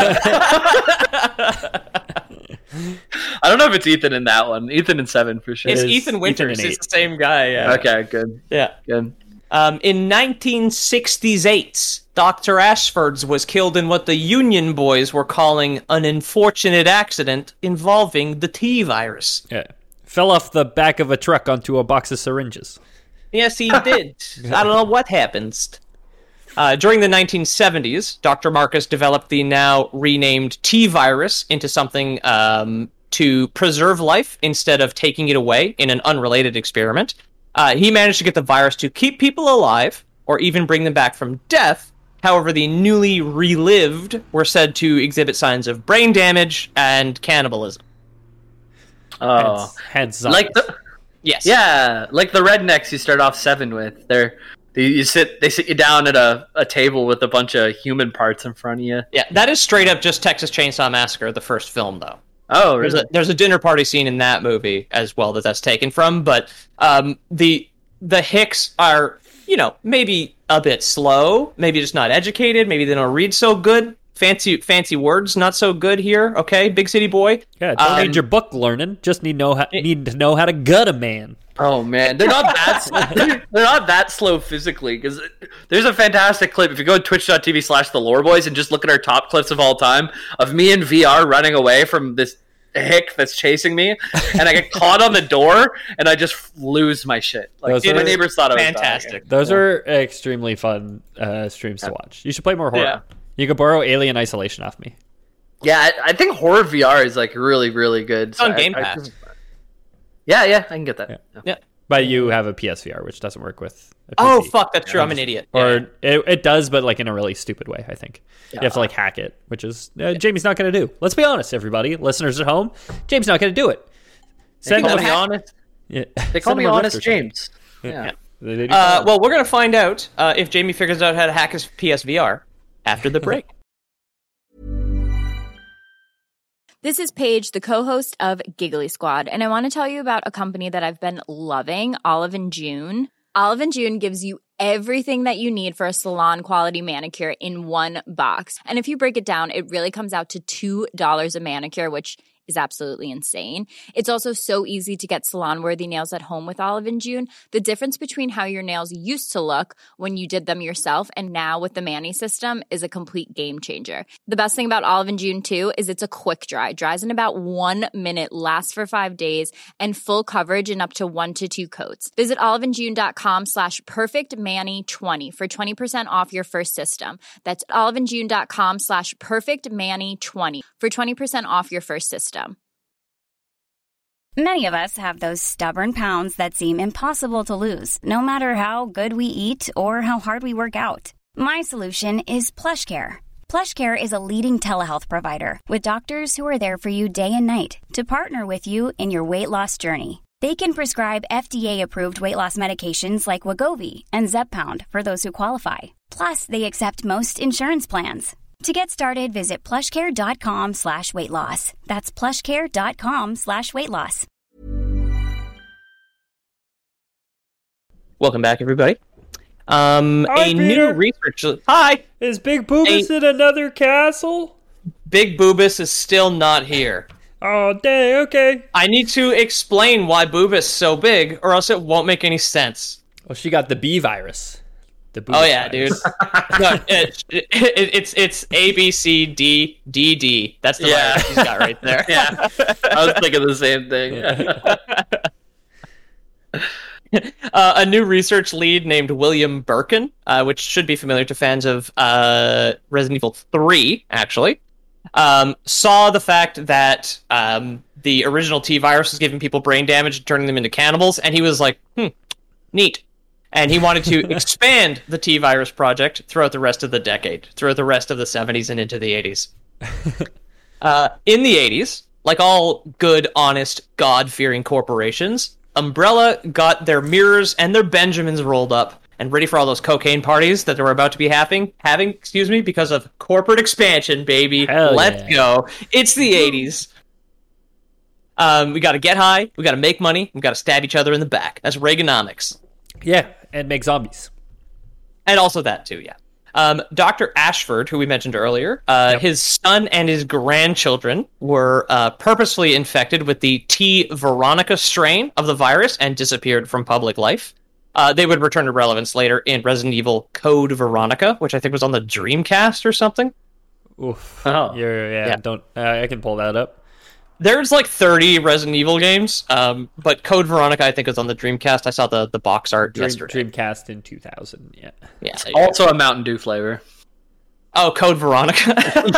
I don't know if it's Ethan in that one. Ethan in seven for sure. It's is Ethan Winters. Ethan in It's the same guy. Yeah. Okay, good. Yeah. Good. Um, in nineteen sixty-eight, Doctor Ashford's was killed in what the Union boys were calling an unfortunate accident involving the T-virus. Yeah, fell off the back of a truck onto a box of syringes. Yes, he did. I don't know what happened. Uh, during the nineteen seventies, Doctor Marcus developed the now renamed T-virus into something um, to preserve life instead of taking it away in an unrelated experiment. Uh, he managed to get the virus to keep people alive, or even bring them back from death. However, the newly relived were said to exhibit signs of brain damage and cannibalism. Oh, Hence, hence like the Yes. yeah, like the rednecks you start off seven with. They're they, you sit they sit you down at a, a table with a bunch of human parts in front of you. Yeah, that is straight up just Texas Chainsaw Massacre, the first film, though. Oh, There's really? a, there's a dinner party scene in that movie as well that that's taken from, but um, the the Hicks are, you know, maybe a bit slow, maybe just not educated, maybe they don't read so good. Fancy fancy words, not so good here. Okay, big city boy. Yeah, don't Um, need your book learning. Just need know how, need to know how to gut a man. Oh man, they're not that they're not that slow physically, because there's a fantastic clip. If you go to twitch.tv slash the lore boys and just look at our top clips of all time of me in V R running away from this hick that's chasing me, and I get caught on the door and I just lose my shit. Like Those my are neighbors thought I was fantastic. dying. Those are extremely fun uh, streams to watch. You should play more horror. Yeah. You could borrow Alien Isolation off me. Yeah, I, I think horror V R is like really, really good. It's on I- Game I- Pass. yeah, yeah, I can get that. Yeah. Yeah. Yeah. But you have a P S V R, which doesn't work with a P C. Oh, fuck, that's true. I'm an idiot. Or Yeah. it, it does, but like in a really stupid way, I think. You have to like hack it, which is uh, Jamie's not going to do. Let's be honest, everybody. Listeners at home, James not going to do it. They Send call him me a- honest. Yeah. They call Send me him a Honest rift or something. James. Yeah. They- they do Uh, call him. well, we're going to find out uh, if Jamie figures out how to hack his P S V R after the break. This is Paige, the co-host of Giggly Squad, and I want to tell you about a company that I've been loving, Olive and June. Olive and June gives you everything that you need for a salon-quality manicure in one box. And if you break it down, it really comes out to two dollars a manicure, which is absolutely insane. It's also so easy to get salon-worthy nails at home with Olive and June. The difference between how your nails used to look when you did them yourself and now with the Mani system is a complete game changer. The best thing about Olive and June, too, is it's a quick dry. Dries in about one minute, lasts for five days, and full coverage in up to one to two coats. Visit oliveandjune.com slash perfectmani20 for twenty percent off your first system. That's oliveandjune.com slash perfectmani20 for twenty percent off your first system. Many of us have those stubborn pounds that seem impossible to lose, no matter how good we eat or how hard we work out. My solution is PlushCare. PlushCare is a leading telehealth provider with doctors who are there for you day and night to partner with you in your weight loss journey. They can prescribe F D A-approved weight loss medications like Wegovy and Zepbound for those who qualify. Plus, they accept most insurance plans. To get started, visit plushcare.com slash weight loss. That's plushcare.com slash weight loss. Welcome back, everybody. Um, Hi, a Peter. new research... Hi! Is Big Boobus Hey. in another castle? Big Boobus is still not here. Oh, dang, okay. I need to explain why Boobus is so big, or else it won't make any sense. Well, she got the B virus. The Boobus Oh yeah, dude. virus. No, it, it, it, it's it's A B C D D D. That's the Yeah. virus he's got right there. Yeah, I was thinking the same thing. uh, a new research lead named William Birkin, uh, which should be familiar to fans of uh, Resident Evil three, actually, um, saw the fact that um, the original T virus was giving people brain damage and turning them into cannibals, and he was like, hmm, neat. And he wanted to expand the T virus project throughout the rest of the decade, throughout the rest of the seventies and into the eighties. uh, in the eighties, like all good, honest, God-fearing corporations, Umbrella got their mirrors and their Benjamins rolled up and ready for all those cocaine parties that they were about to be having, having, excuse me, because of corporate expansion, baby. Hell Let's yeah. go. It's the eighties. Um, we got to get high, we got to make money, we got to stab each other in the back. That's Reaganomics. Yeah, and make zombies. And also that, too, yeah. Um, Doctor Ashford, who we mentioned earlier, uh, Yep. his son and his grandchildren were uh, purposefully infected with the T. Veronica strain of the virus and disappeared from public life. Uh, they would return to relevance later in Resident Evil Code Veronica, which I think was on the Dreamcast or something. Oof. Oh. You're, yeah, Yeah. don't. Uh, I can pull that up. There's like thirty Resident Evil games, um, but Code Veronica I think is on the Dreamcast. I saw the, the box art Dream, yesterday. Dreamcast in two thousand, yeah. Yeah. It's also a Mountain Dew flavor. Oh, Code Veronica.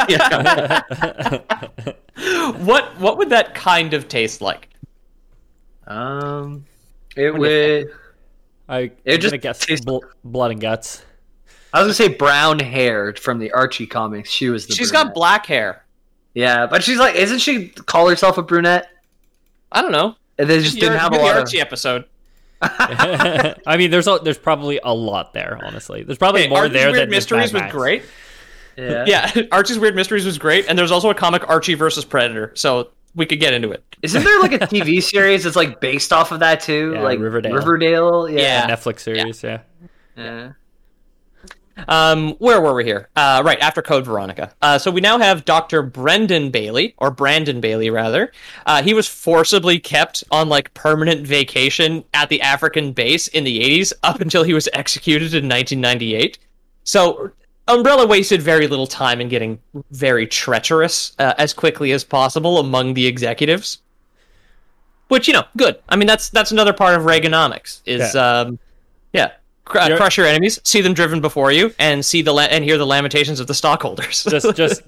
what what would that kind of taste like? Um, it would. I, It I'm just gonna guess tastes- bl- blood and guts. I was gonna say brown hair from the Archie comics. She was the. She's brunette. got black hair. Yeah, but she's like, isn't she call herself a brunette? I don't know. And they just You're- didn't have a you're lot the of. Archie episode. I mean, there's a, there's probably a lot there. Honestly, there's probably Hey, more Archie's there Weird than just Mysteries Mad was Max. great. Yeah. Yeah, Archie's Weird Mysteries was great, and there's also a comic Archie versus Predator, so we could get into it. Isn't there like a T V series that's like based off of that too? Yeah, like Riverdale. Riverdale. Yeah. Yeah. Netflix series, yeah. Yeah. Um, where were we here? Uh, right, after Code Veronica. Uh, so we now have Doctor Brendan Bailey, or Brandon Bailey, rather. Uh, he was forcibly kept on, like, permanent vacation at the African base in the eighties up until he was executed in nineteen ninety-eight. So Umbrella wasted very little time in getting very treacherous uh, as quickly as possible among the executives. Which, you know, good. I mean, that's that's another part of Reaganomics, is, Yeah. um, yeah. Cr- uh, You're- crush your enemies, see them driven before you, and see the la- and hear the lamentations of the stockholders. Just just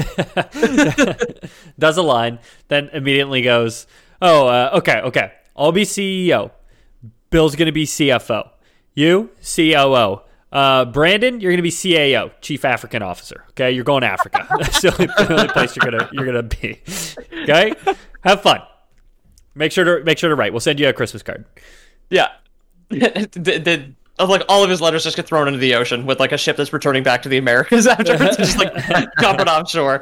does a line, then immediately goes, "Oh, uh, okay, okay. I'll be C E O. Bill's gonna be C F O. You C O O. Uh, Brandon, you're gonna be C A O, Chief African Officer. Okay, you're going to Africa. That's the only, the only place you're gonna you're gonna be. Okay, have fun. Make sure to make sure to write. We'll send you a Christmas card. yeah, the, the, of like all of his letters just get thrown into the ocean with like a ship that's returning back to the Americas afterwards, just like dumping offshore.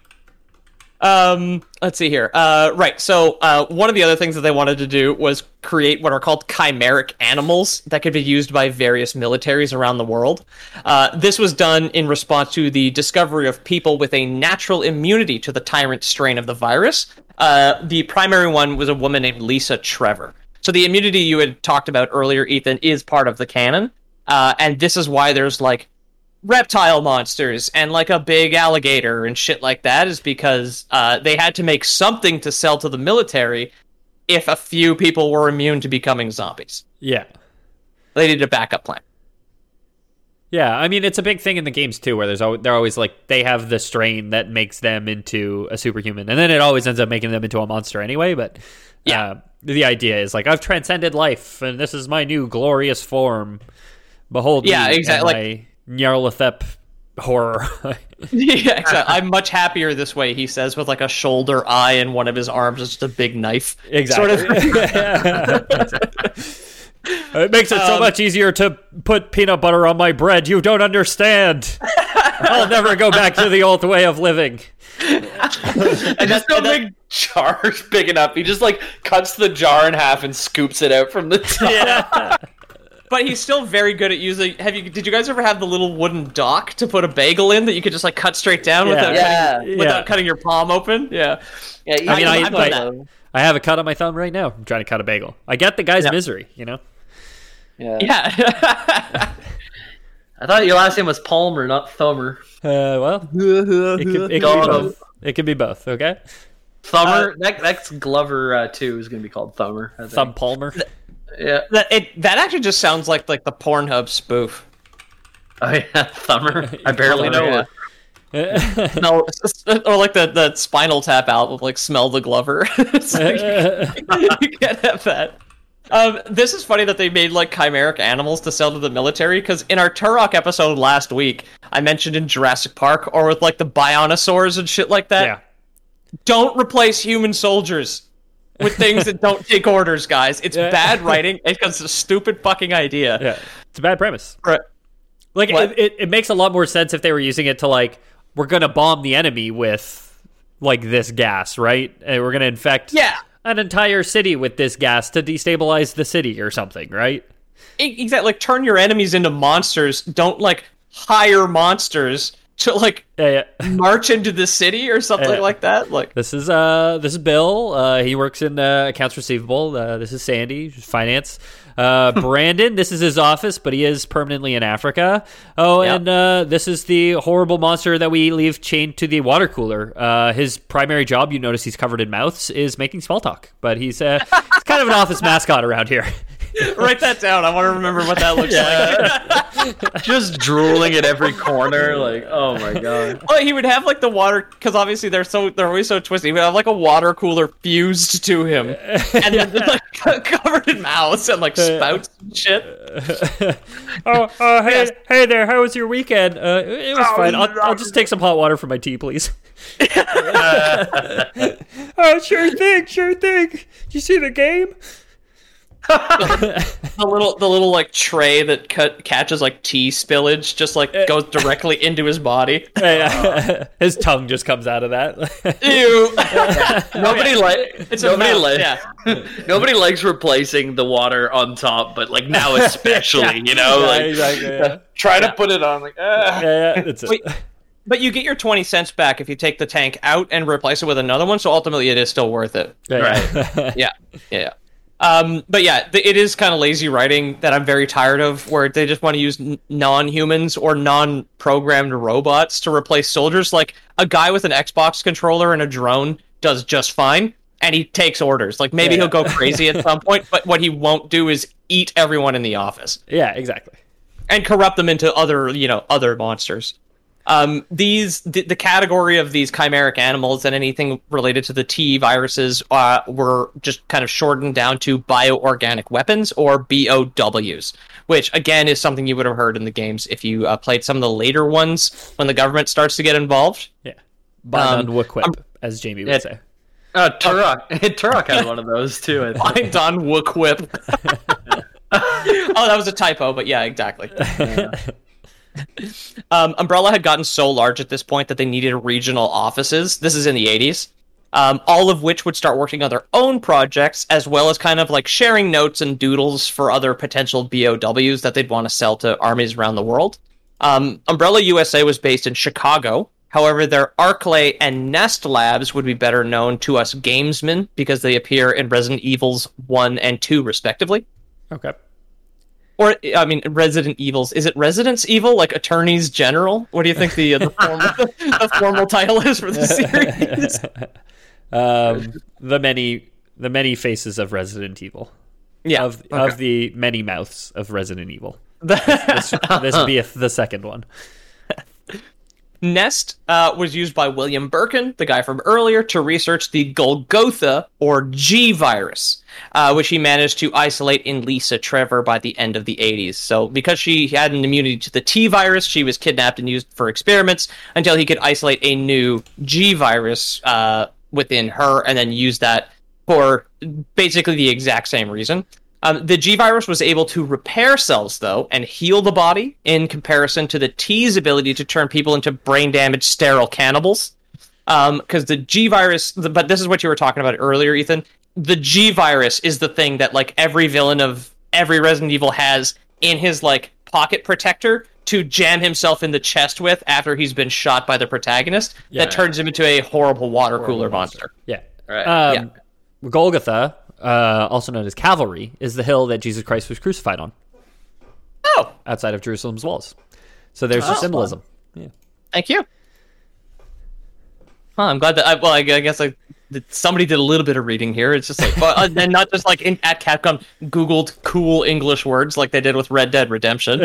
Um, let's see here. Uh, right. So, uh, one of the other things that they wanted to do was create what are called chimeric animals that could be used by various militaries around the world. Uh, this was done in response to the discovery of people with a natural immunity to the tyrant strain of the virus. Uh, the primary one was a woman named Lisa Trevor. So the immunity you had talked about earlier, Ethan, is part of the canon. Uh, and this is why there's like reptile monsters and like a big alligator and shit like that, is because uh, they had to make something to sell to the military if a few people were immune to becoming zombies. Yeah. They needed a backup plan. Yeah, I mean, it's a big thing in the games, too, where there's always, they're always like, they have the strain that makes them into a superhuman, and then it always ends up making them into a monster anyway, but Yeah. uh, the idea is like, I've transcended life, and this is my new glorious form. Behold Yeah, me exactly, and my Nyarlathotep horror. Yeah, exactly. I'm much happier this way, he says, with like a shoulder eye and one of his arms is just a big knife. Exactly. Sort of. It makes it so Um, much easier to put peanut butter on my bread. You don't understand. I'll never go back to the old way of living. And just no big jar's big enough. He just like cuts the jar in half and scoops it out from the top. Yeah. But he's still very good at using. Have you? Did you guys ever have the little wooden dock to put a bagel in that you could just like cut straight down Yeah. without Yeah. cutting, without Yeah. cutting your palm open? Yeah. Yeah, I mean, I, I've done I, that. I have a cut on my thumb right now. I'm trying to cut a bagel. I get the guy's Yeah. misery, you know? yeah. Yeah. I thought your last name was Palmer, not Thummer. Uh, well, it could, it could be Got him. both. It could be both, okay? Thummer. that that's Glover uh, too. Is going to be called Thummer. I think. Thumb Palmer. Yeah. that it that actually just sounds like like the Pornhub spoof. Oh yeah, Thummer. I barely know. Yeah. her. No, it's- or like the the Spinal Tap album, like "Smell the Glover." It's like, you can't have that. Um, this is funny that they made like chimeric animals to sell to the military, because in our Turok episode last week, I mentioned in Jurassic Park, or with like the Bionosaurs and shit like that. Yeah. Don't replace human soldiers with things that don't take orders, guys. It's Yeah. bad writing. It's a stupid fucking idea. Yeah. It's a bad premise. Right. Like, What? it, it, it makes a lot more sense if they were using it to, like, we're going to bomb the enemy with, like, this gas, right? And we're going to infect Yeah. an entire city with this gas to destabilize the city or something, right? Exactly. Like, turn your enemies into monsters. Don't like hire monsters to like Yeah, yeah. march into the city or something Yeah. like that. Like, This is uh this is Bill. Uh, he works in uh, accounts receivable. Uh, this is Sandy, finance. Uh, Brandon, this is his office, but he is permanently in Africa. Oh, Yep. and uh, this is the horrible monster that we leave chained to the water cooler. Uh, his primary job, you notice he's covered in mouths, is making small talk. But he's uh, he's kind of an office mascot around here. write that down. I want to remember what that looks like. Just drooling at every corner, like, oh my god. Well, he would have like the water, because obviously they're so they're always so twisty. He would have like a water cooler fused to him, and then just, like covered in mouths and like spouts and shit. oh, oh, hey, hey there. How was your weekend? Uh, it was fine. I'll, I'll just take some hot water for my tea, please. oh, sure thing, sure thing. Did you see the game? the little the little like tray that cut, catches like tea spillage just like goes directly into his body. Yeah, his tongue just comes out of that. Ew. Nobody like It's a nobody mouth, likes yeah. nobody likes replacing the water on top, but like now especially, you know, Yeah, like exactly, yeah. try to put it on like ah. Yeah, yeah, that's it. Wait. But you get your twenty cents back if you take the tank out and replace it with another one, so ultimately it is still worth it. Yeah, Yeah, yeah. Um, but yeah, th- it is kind of lazy writing that I'm very tired of, where they just want to use n- non-humans or non-programmed robots to replace soldiers. Like, a guy with an Xbox controller and a drone does just fine, and he takes orders. Like, maybe Yeah. he'll go crazy at some point, but what he won't do is eat everyone in the office yeah, exactly. and corrupt them into other, you know, other monsters. Um, these the, the category of these chimeric animals and anything related to the T viruses uh, were just kind of shortened down to bioorganic weapons, or B O Ws, which again is something you would have heard in the games if you uh, played some of the later ones when the government starts to get involved. Yeah, Bind Um, on Wooquip, um, as Jamie would it- say. Uh, Turok Turok had one of those too. I think. Bind on Wooquip. Oh, that was a typo, but yeah, exactly. Um, Umbrella had gotten so large at this point that they needed regional offices. This is in the eighties. Um, all of which would start working on their own projects, as well as kind of like sharing notes and doodles for other potential B O Ws that they'd want to sell to armies around the world. Um, Umbrella U S A was based in Chicago. However, their Arclay and Nest labs would be better known to us gamesmen because they appear in Resident Evils one and two, respectively. Okay. Or, I mean, Resident Evils. Is it Residence Evil, like Attorneys General? What do you think the, uh, the, formal, the formal title is for the series? um, the many, the many faces of Resident Evil. Yeah. Of okay. of the many mouths of Resident Evil. This, this would be a, the second one. Nest uh, was used by William Birkin, the guy from earlier, to research the Golgotha, or G virus, uh, which he managed to isolate in Lisa Trevor by the end of the eighties. So because she had an immunity to the T virus, she was kidnapped and used for experiments until he could isolate a new G virus uh, within her and then use that for basically the exact same reason. Um, the G virus was able to repair cells, though, and heal the body in comparison to the T's ability to turn people into brain-damaged, sterile cannibals. Because um, the G virus, the, but this is what you were talking about earlier, Ethan. The G virus is the thing that like every villain of every Resident Evil has in his like pocket protector to jam himself in the chest with after he's been shot by the protagonist. Yeah. That turns him into a horrible water Horrible cooler monster. monster. Yeah. Right. Um, Golgotha, uh, also known as Calvary, is the hill that Jesus Christ was crucified on Oh, outside of Jerusalem's walls. So there's the Oh. symbolism. Yeah. thank you. Huh, I'm glad that. I, well, I, I guess like that somebody did a little bit of reading here. It's just like, well, uh, and not just like in, at Capcom Googled cool English words like they did with Red Dead Redemption.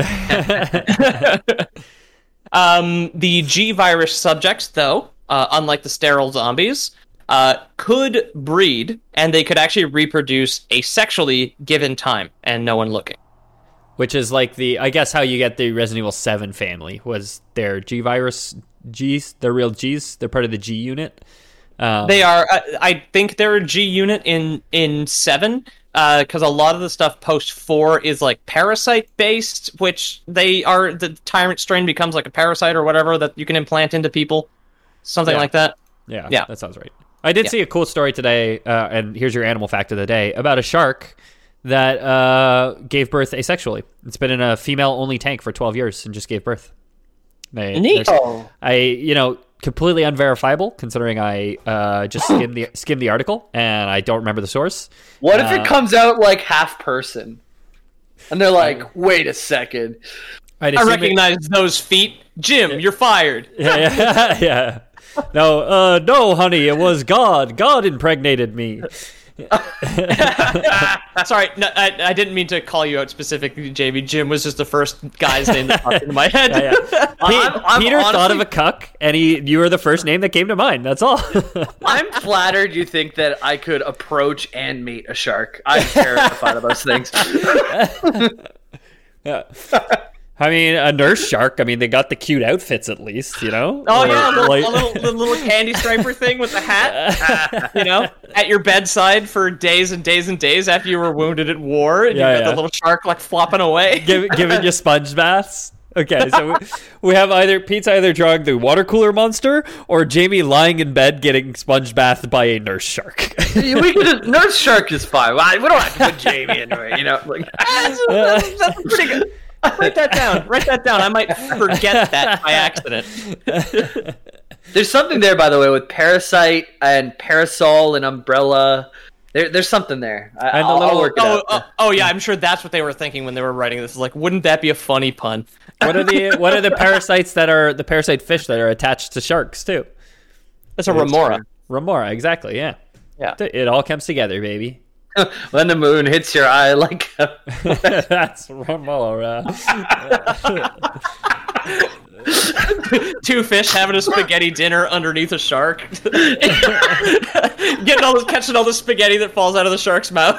um, the G virus subjects, though, uh, unlike the sterile zombies, uh, could breed, and they could actually reproduce asexually given time and no one looking. Which is like the, I guess how you get the Resident Evil seven family was their G virus Gs. They're real Gs. They're part of the G unit. Um, They are. Uh, I think they're a G unit in in seven, because uh, a lot of the stuff post four is like parasite based, which they are. The tyrant strain becomes like a parasite or whatever that you can implant into people, something Yeah. like that. Yeah, Yeah. that sounds right. I did Yeah. see a cool story today, uh, and here's your animal fact of the day, about a shark that uh, gave birth asexually. It's been in a female-only tank for twelve years and just gave birth. They, Neat. Oh. I, you know, completely unverifiable considering I uh, just skimmed the skimmed the article and I don't remember the source. What if Uh, it comes out like half person? And they're like, wait a second. I'd I assume it- recognize those feet. Jim, you're fired. yeah, yeah, yeah. No, uh, no, honey, it was God. God impregnated me. Sorry, no, I, I didn't mean to call you out specifically, Jamie. Jim was just the first guy's name that popped into my head. Yeah, yeah. Pe- I'm- I'm Peter thought honestly- of a cuck, and he you were the first name that came to mind. That's all. I'm flattered you think that I could approach and meet a shark. I'm terrified of those things. Yeah. I mean, a nurse shark. I mean, they got the cute outfits at least, you know. Oh Or, yeah, a little, like- a little, the little candy striper thing with the hat, you know, at your bedside for days and days and days after you were wounded at war, and Yeah, you got yeah. the little shark like flopping away. Give, giving you sponge baths. Okay, so we, we have either Pete's either drawing the water cooler monster or Jamie lying in bed getting sponge bathed by a nurse shark. we could just, nurse shark is fine. Well, we don't have to put Jamie into it, you know. Like, that's, that's, that's pretty good. Write that down. Write that down. I might forget that by accident. there's something there, by the way, with Parasite and Parasol and Umbrella. There, there's something there. I, And the I'll, little- I'll work it Oh, out. oh, oh, yeah, I'm sure that's what they were thinking when they were writing this. Like, wouldn't that be a funny pun? What are the what are the parasites that are the parasite fish that are attached to sharks too? That's a remora. Remora, exactly. Yeah, Yeah. It all comes together, baby. When the moon hits your eye like a... That's remora. Two fish having a spaghetti dinner underneath a shark, getting all the, catching all the spaghetti that falls out of the shark's mouth.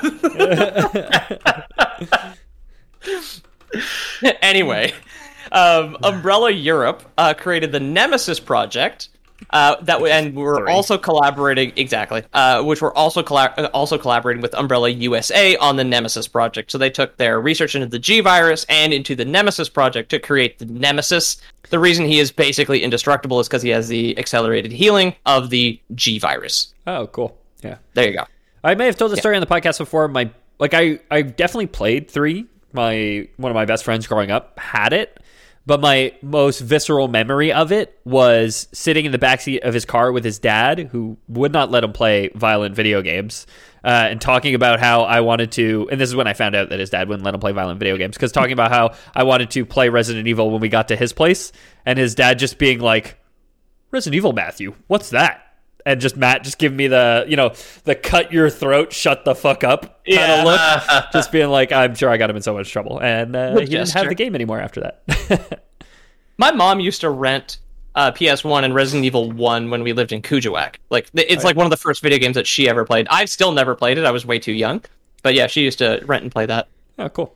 Anyway, um, Umbrella Europe uh, created the Nemesis project. Uh, that w- and we're Three. also collaborating exactly, uh, which we're also colla- uh, also collaborating with Umbrella U S A on the Nemesis project. So they took their research into the G virus and into the Nemesis project to create the Nemesis. The reason he is basically indestructible is because he has the accelerated healing of the G virus. Oh, cool. Yeah, There you go. I may have told the story on the podcast before. My like, I I definitely played three. My one of my best friends growing up had it. But my most visceral memory of it was sitting in the backseat of his car with his dad, who would not let him play violent video games, uh, and talking about how I wanted to, and this is when I found out that his dad wouldn't let him play violent video games, because talking about how I wanted to play Resident Evil when we got to his place, and his dad just being like, Resident Evil, Matthew, what's that? And just Matt just giving me the, you know, the cut your throat, shut the fuck up kind Yeah. of look. Just being like, I'm sure I got him in so much trouble. And uh, he Good didn't have gesture. the game anymore after that. My mom used to rent uh, P S one and Resident Evil one when we lived in Kuujjuaq. Like, it's like one of the first video games that she ever played. I've still never played it. I was way too young. But yeah, she used to rent and play that. Oh, cool.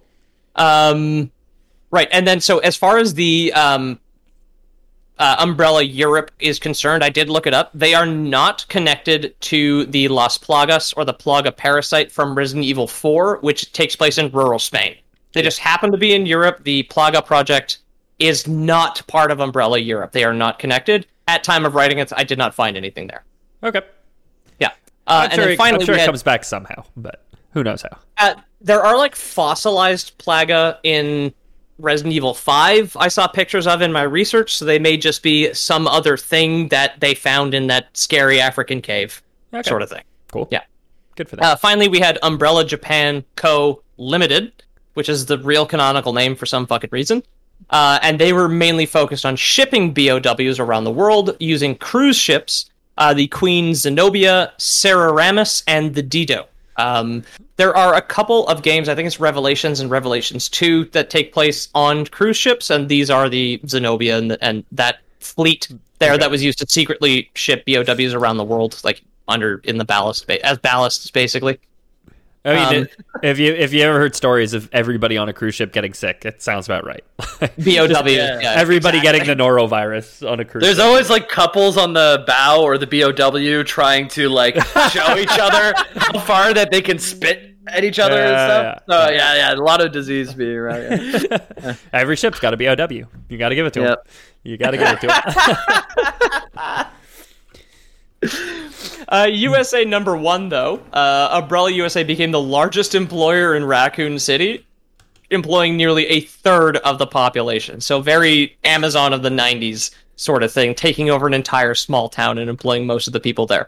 Um, right, and then so as far as the um, uh, Umbrella Europe is concerned, I did look it up. They are not connected to the Las Plagas or the Plaga Parasite from Resident Evil four, which takes place in rural Spain. They just happen to be in Europe. The Plaga project is not part of Umbrella Europe. They are not connected. At time of writing it, I did not find anything there. Okay. Yeah. Uh, I'm and sure, then it, finally, I'm sure we it had- comes back somehow, but who knows how. Uh, there are like fossilized Plaga in Resident Evil five I saw pictures of in my research, so they may just be some other thing that they found in that scary African cave Okay. sort of thing. Cool. Yeah. Good for that. Uh, finally, we had Umbrella Japan Co. Limited, which is the real canonical name for some fucking reason. Uh, and they were mainly focused on shipping B O Ws around the world using cruise ships, uh, the Queen Zenobia, Semiramis, and the Dido. Um, there are a couple of games, I think it's Revelations and Revelations two, that take place on cruise ships, and these are the Zenobia and, the, and that fleet there that was used to secretly ship B O Ws around the world, like under in the ballast ba- as ballasts, basically. I mean, um, if you if you ever heard stories of everybody on a cruise ship getting sick, it sounds about right. B O W. Yeah. yeah, everybody exactly. getting the norovirus on a cruise There's ship. always like couples on the bow or the B O W trying to like show each other how far that they can spit at each other Yeah, and stuff. yeah, So yeah, yeah, a lot of disease being around. Yeah. Every ship's got a B O W. You got to give it to them. Yep. You got to give it to them. Uh, U S A number one, though. Uh, Umbrella U S A became the largest employer in Raccoon City. employing nearly a third of the population. So very Amazon of the nineties sort of thing, taking over an entire small town and employing most of the people there.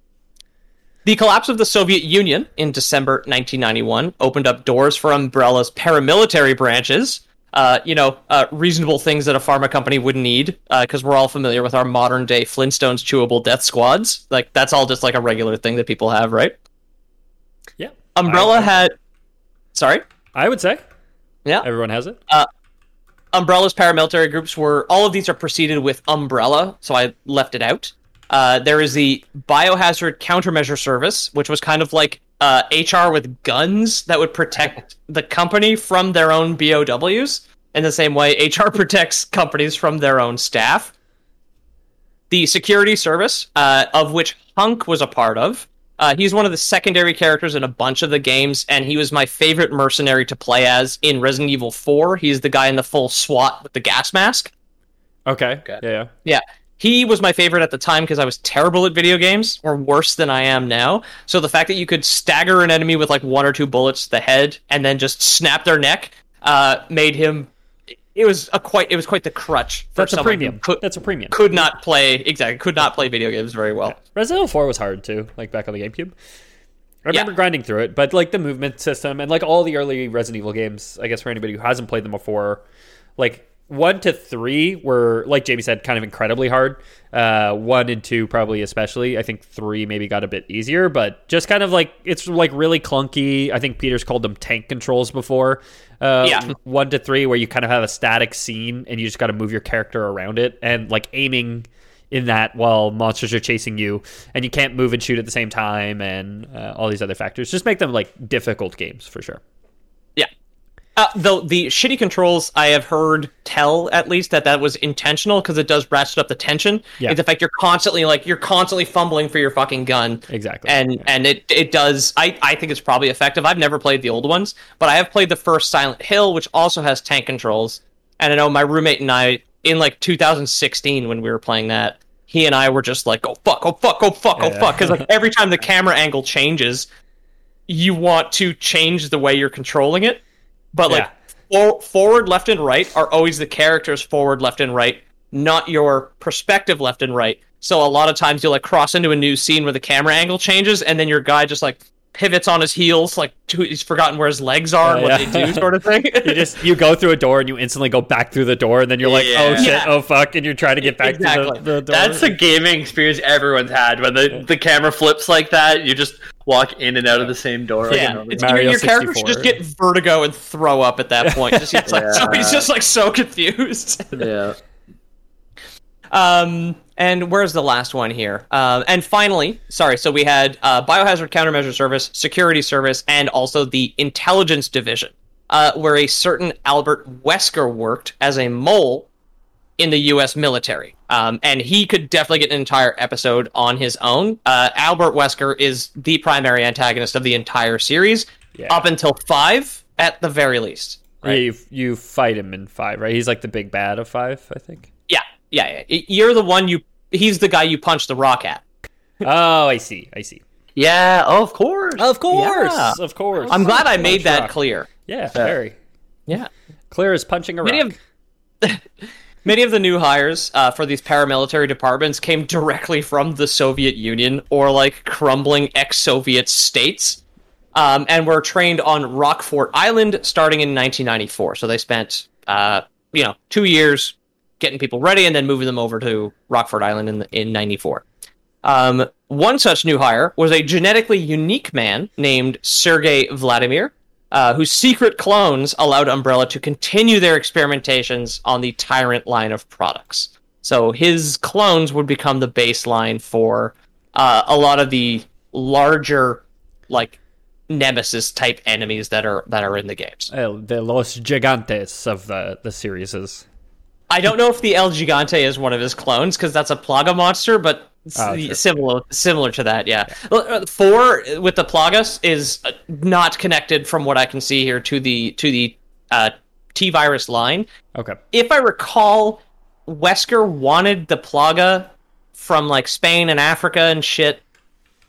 The collapse of the Soviet Union in December nineteen ninety-one opened up doors for Umbrella's paramilitary branches. Uh, you know, uh, reasonable things that a pharma company would need, because uh, we're all familiar with our modern-day Flintstones chewable death squads. Like, that's all just like a regular thing that people have, right? Yeah. Umbrella I, had... Sorry? I would say. Yeah. Everyone has it. Uh, Umbrella's paramilitary groups were... All of these are preceded with Umbrella, so I left it out. Uh, there is the Biohazard Countermeasure Service, which was kind of like uh, H R with guns that would protect the company from their own B O Ws, in the same way H R protects companies from their own staff. The Security Service, uh, of which Hunk was a part of. Uh, he's one of the secondary characters in a bunch of the games, and he was my favorite mercenary to play as in Resident Evil four. He's the guy in the full SWAT with the gas mask. Okay. okay. Yeah, yeah. Yeah. He was my favorite at the time because I was terrible at video games, or worse than I am now. So the fact that you could stagger an enemy with like one or two bullets to the head and then just snap their neck uh, made him. It was a quite. It was quite the crutch. For That's a premium. Could, That's a premium. Could not play exactly. Could not play video games very well. Yeah. Resident Evil four was hard too, like back on the GameCube. I remember yeah. grinding through it, but like the movement system and like all the early Resident Evil games, I guess for anybody who hasn't played them before, like. One to three were, like Jamie said, kind of incredibly hard. Uh, one and two probably especially. I think three maybe got a bit easier, but just kind of like, it's like really clunky. I think Peter's called them tank controls before. Uh, yeah. One to three where you kind of have a static scene and you just got to move your character around it and like aiming in that while monsters are chasing you and you can't move and shoot at the same time and uh, all these other factors. Just make them like difficult games for sure. Yeah. Uh, though the shitty controls, I have heard tell at least that that was intentional because it does ratchet up the tension. Yeah. In the fact you're constantly like you're constantly fumbling for your fucking gun. Exactly. And yeah. and it it does. I I think it's probably effective. I've never played the old ones, but I have played the first Silent Hill, which also has tank controls. And I know my roommate and I in like two thousand sixteen when we were playing that, he and I were just like, oh fuck, oh fuck, oh fuck, oh yeah. fuck, because like every time the camera angle changes, you want to change the way you're controlling it. But like yeah. for, forward, left, and right are always the characters forward, left, and right, not your perspective left and right. So a lot of times you'll like cross into a new scene where the camera angle changes, and then your guy just like pivots on his heels, like he's forgotten where his legs are and oh, what yeah. they do, sort of thing. you just you go through a door and you instantly go back through the door, and then you're like, Yeah. oh shit, Yeah. oh fuck, and you're trying to get back Exactly. to the, the door. That's a gaming experience everyone's had when the, Yeah. the camera flips like that. You just walk in and out of the same door. over and Yeah, over it's, again. your, Mario your character should sixty-four. just get vertigo and throw up at that point. Just, he's, like, so, Yeah. he's just like so confused. yeah. Um, and where's the last one here? Uh, and finally, sorry, so we had uh, Biohazard Countermeasure Service, Security Service, and also the Intelligence Division, uh, where a certain Albert Wesker worked as a mole in the U S military. Um, and he could definitely get an entire episode on his own. Uh, Albert Wesker is the primary antagonist of the entire series, Yeah. up until five, at the very least. Yeah, you, you fight him in five, right? He's like the big bad of five, I think. Yeah, yeah, yeah. You're the one you... He's the guy you punch the rock at. Oh, I see, I see. Yeah, oh, of course. Of course, Yeah. of course. I'm glad I made Punch that rock. clear. Yeah, very. Yeah. Clear as punching a rock. Many of many of the new hires uh, for these paramilitary departments came directly from the Soviet Union or like crumbling ex-Soviet states, um, and were trained on Rockfort Island starting in nineteen ninety-four. So they spent uh, you know two years getting people ready and then moving them over to Rockfort Island in in ninety-four. Um, one such new hire was a genetically unique man named Sergei Vladimir, uh, whose secret clones allowed Umbrella to continue their experimentations on the Tyrant line of products. So his clones would become the baseline for uh, a lot of the larger, like, Nemesis-type enemies that are that are in the games. Uh, the Los Gigantes of the, the series is... I don't know if the El Gigante is one of his clones, because that's a Plaga monster, but Oh, s- sure. similar similar to that, yeah. Well, uh, Four with the Plagas is uh, not connected, from what I can see here, to the to the uh, T-Virus line. Okay. If I recall, Wesker wanted the Plaga from like Spain and Africa and shit,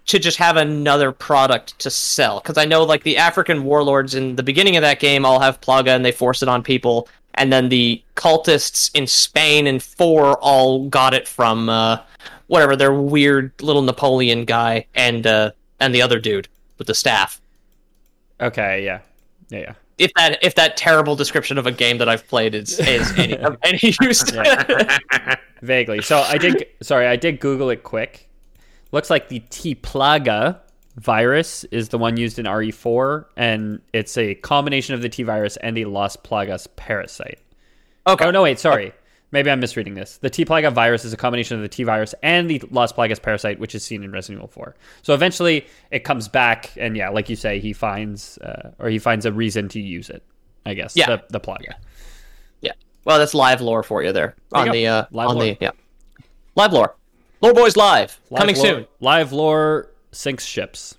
to just have another product to sell. Because I know, like, the African warlords in the beginning of that game all have Plaga, and they force it on people. And then the cultists in Spain and four all got it from, uh, whatever, their weird little Napoleon guy and uh, and the other dude with the staff. Okay, yeah. Yeah, yeah. If that if that terrible description of a game that I've played is, is any, of any use to Vaguely. So I did, sorry, I did Google it quick. Looks like the T-Plaga virus is the one used in R E four, and it's a combination of the T-virus and the Las Plagas parasite. Okay. Oh, no, wait, sorry. Maybe I'm misreading this. The T-Plaga virus is a combination of the T-virus and the Las Plagas parasite, which is seen in Resident Evil four. So eventually it comes back, and yeah, like you say, he finds uh, or he finds a reason to use it, I guess, Yeah. the, the Plaga. Yeah. yeah. Well, that's live lore for you there. There on you the, uh, Live on lore. the, yeah. Live lore. Lore Boys Live. Live Coming lore, soon. Live lore sinks ships.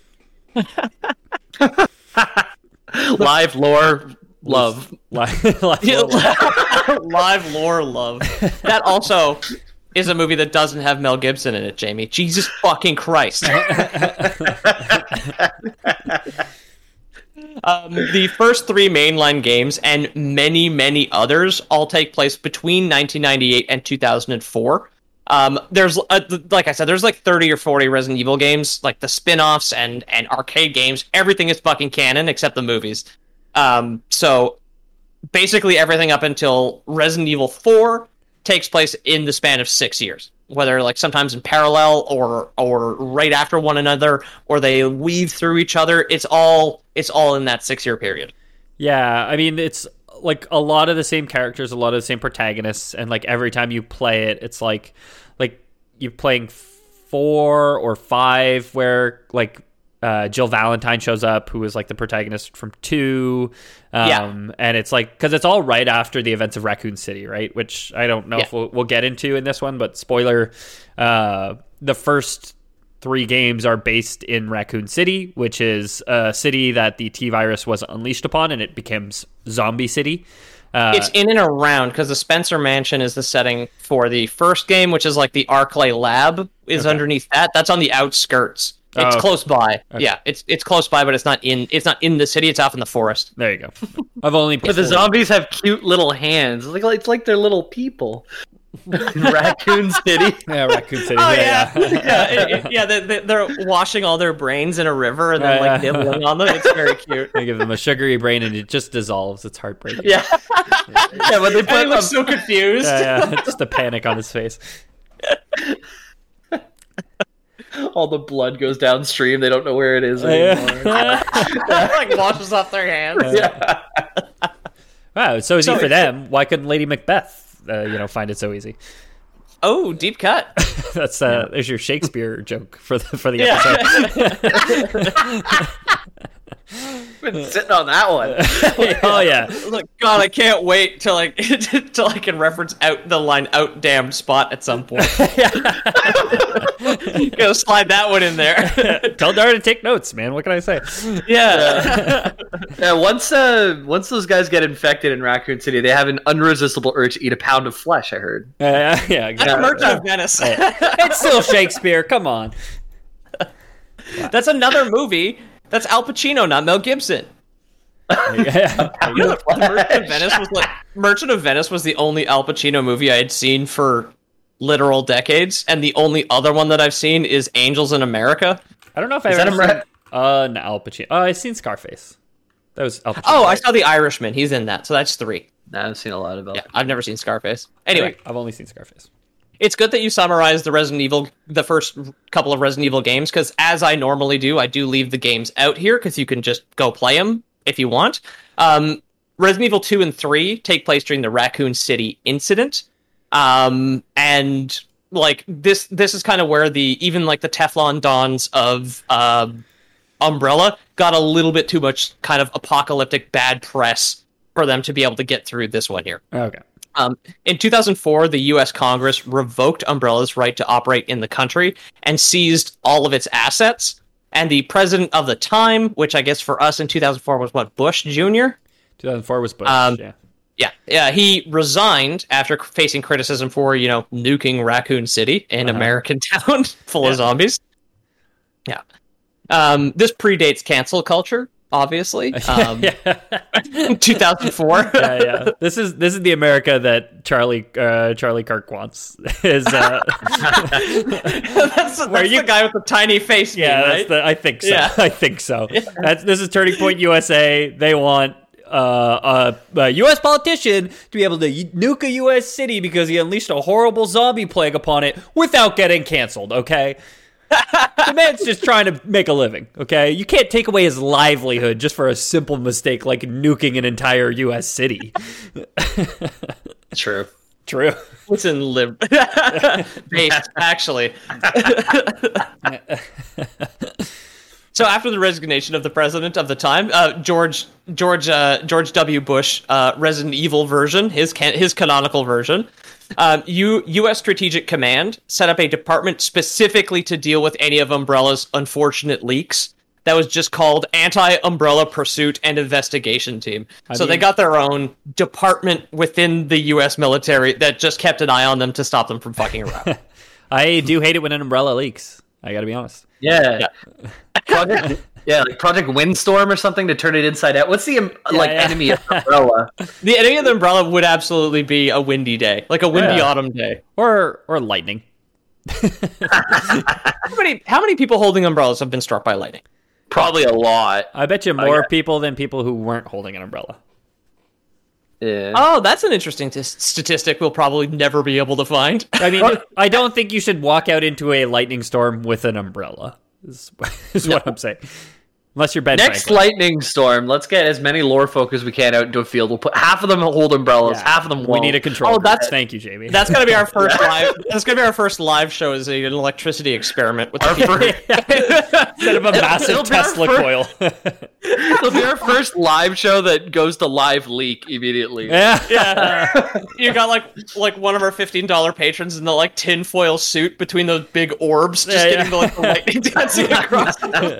Live lore love. Live, live Yeah, lore. live lore love. That also is a movie that doesn't have Mel Gibson in it, Jamie. Jesus fucking Christ. Um, the first three mainline games and many, many others all take place between nineteen ninety-eight and two thousand four. Um, there's, uh, like I said, there's like thirty or forty Resident Evil games, like the spin-offs and, and arcade games. Everything is fucking canon except the movies. Um, so basically everything up until Resident Evil four takes place in the span of six years. Whether like sometimes in parallel or or right after one another, or they weave through each other. It's all it's all in that six year period. Yeah, I mean, it's like a lot of the same characters, a lot of the same protagonists, and like every time you play it, it's like like you're playing four or five where like uh, Jill Valentine shows up, who is like the protagonist from two. Um, Yeah. And it's like, because it's all right after the events of Raccoon City, right? Which I don't know Yeah. if we'll, we'll get into in this one, but spoiler, uh, the first three games are based in Raccoon City, which is a city that the T-Virus was unleashed upon, and it becomes Zombie City. Uh, It's in and around, because the Spencer Mansion is the setting for the first game, which is like the Arclay Lab is Okay. underneath that. That's on the outskirts. Oh, It's okay. close by. Okay. Yeah, it's it's close by, but it's not in it's not in the city. It's off in the forest. There you go. I've only But the zombies have cute little hands. Like it's like they're little people. In Raccoon City. Yeah, Raccoon City. Oh yeah, yeah, yeah. yeah, it- it- yeah. They, they, they're washing all their brains in a river and then Yeah, like yeah. nibbling on them. It's very cute. They give them a sugary brain and it just dissolves. It's heartbreaking. Yeah. Yeah, but they And he put looks so confused. Yeah, yeah. Just the panic on his face. all the blood goes downstream. They don't know where it is Yeah. anymore. like washes off their hands. Yeah. Wow, it's so easy So for it's- them. Why couldn't Lady Macbeth, uh, you know, find it so easy? Oh, deep cut. That's uh, there's your Shakespeare joke for the for the Yeah. episode. Been sitting on that one. Oh yeah, Like, God, I can't wait till like till I can reference out the line "out damned spot" at some point. Gotta slide that one in there. tell Dara to take notes, man. What can I say? Yeah. Yeah, once uh, once those guys get infected in Raccoon City, they have an unresistible urge to eat a pound of flesh. I heard. Uh, yeah, That's exactly. Merchant of Venice. It's still Shakespeare. Come on. That's another movie. That's Al Pacino, not Mel Gibson. Yeah. You know, Merchant of Venice was like Merchant of Venice was the only Al Pacino movie I had seen for literal decades, and the only other one that I've seen is Angels in America. I don't know if I've Is that ever a seen Mer- uh, an Al Pacino. Oh, I've seen Scarface. That was Al Pacino. Oh, I saw The Irishman. He's in that, so that's three. Nah, I've seen a lot about. Yeah, I've never seen Scarface. Anyway, I've only seen Scarface. it's good that you summarized the Resident Evil, the first couple of Resident Evil games, because as I normally do, I do leave the games out here because you can just go play them if you want. Um, Resident Evil two and three take place during the Raccoon City incident, um, and like this, this is kind of where the even like the Teflon Dons of um, Umbrella got a little bit too much kind of apocalyptic bad press for them to be able to get through this one here. Okay. Um, in two thousand four, the U S Congress revoked Umbrella's right to operate in the country and seized all of its assets. And the president of the time, which I guess for us in two thousand four was what, Bush Junior? two thousand four was Bush. Um, yeah. Yeah, yeah. He resigned after facing criticism for, you know, nuking Raccoon City, an Uh-huh. American town full of zombies. Yeah. Um, this predates cancel culture, obviously. Um, two thousand four. yeah, yeah. This is this is the America that Charlie uh, Charlie Kirk wants. Is uh, that's that's Where you- the guy with the tiny face. yeah, meme, that's right? the, I think so. Yeah. I think so. That's this is Turning Point U S A. They want uh, a, a U S politician to be able to nuke a U S city because he unleashed a horrible zombie plague upon it without getting canceled. Okay. The man's just trying to make a living, okay? You can't take away his livelihood just for a simple mistake like nuking an entire U S city. True. True. Listen, lib. Base, actually. So after the resignation of the president of the time, uh, George George uh, George W. Bush, uh, Resident Evil version, his can- his canonical version, um, U- U S Strategic Command set up a department specifically to deal with any of Umbrella's unfortunate leaks. That was just called Anti-Umbrella Pursuit and Investigation Team. I so mean- they got their own department within the U S military that just kept an eye on them to stop them from fucking around. I do hate it when an umbrella leaks. I gotta be honest. Yeah. Project, yeah, like Project Windstorm or something to turn it inside out. What's the um, like yeah. enemy of Umbrella? The enemy of the umbrella would absolutely be a windy day, like a windy Yeah. autumn day. Or or lightning. How many how many people holding umbrellas have been struck by lightning? Probably a lot. I bet you more yeah. people than people who weren't holding an umbrella. Yeah. Oh, that's an interesting t- statistic we'll probably never be able to find. I mean, I don't think you should walk out into a lightning storm with an umbrella. Is, is what I'm saying. Unless you're Ben Next Franklin. lightning storm, let's get as many lore folk as we can out into a field. We'll put half of them hold umbrellas, Yeah. half of them We won't. need a control. Oh, group. that's- Thank you, Jamie. That's gonna be our first live. That's gonna be our first live show as a, an electricity experiment with Our the first- instead of a massive it'll be our Tesla first- coil. It'll be our first live show that goes to live leak immediately. yeah. Yeah, you got like like one of our fifteen dollar patrons in the like tinfoil suit between those big orbs, just Yeah, getting yeah. the like the lightning dancing across.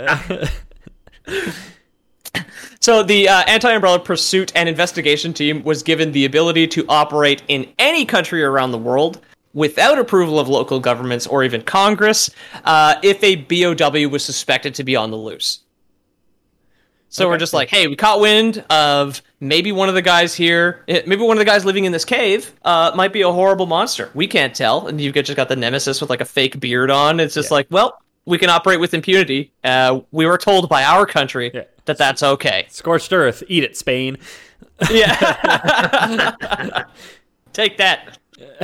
So the uh, Anti-Umbrella Pursuit and Investigation Team was given the ability to operate in any country around the world without approval of local governments or even Congress uh, if a B O W was suspected to be on the loose. So we're just like, hey, we caught wind of maybe one of the guys here, eh, maybe one of the guys living in this cave uh, might be a horrible monster. We can't tell. And you've just got the nemesis with like a fake beard on. It's just Yeah. like, well, we can operate with impunity. Uh, we were told by our country Yeah. that that's okay. Scorched earth. Eat it, Spain. Yeah. Take that.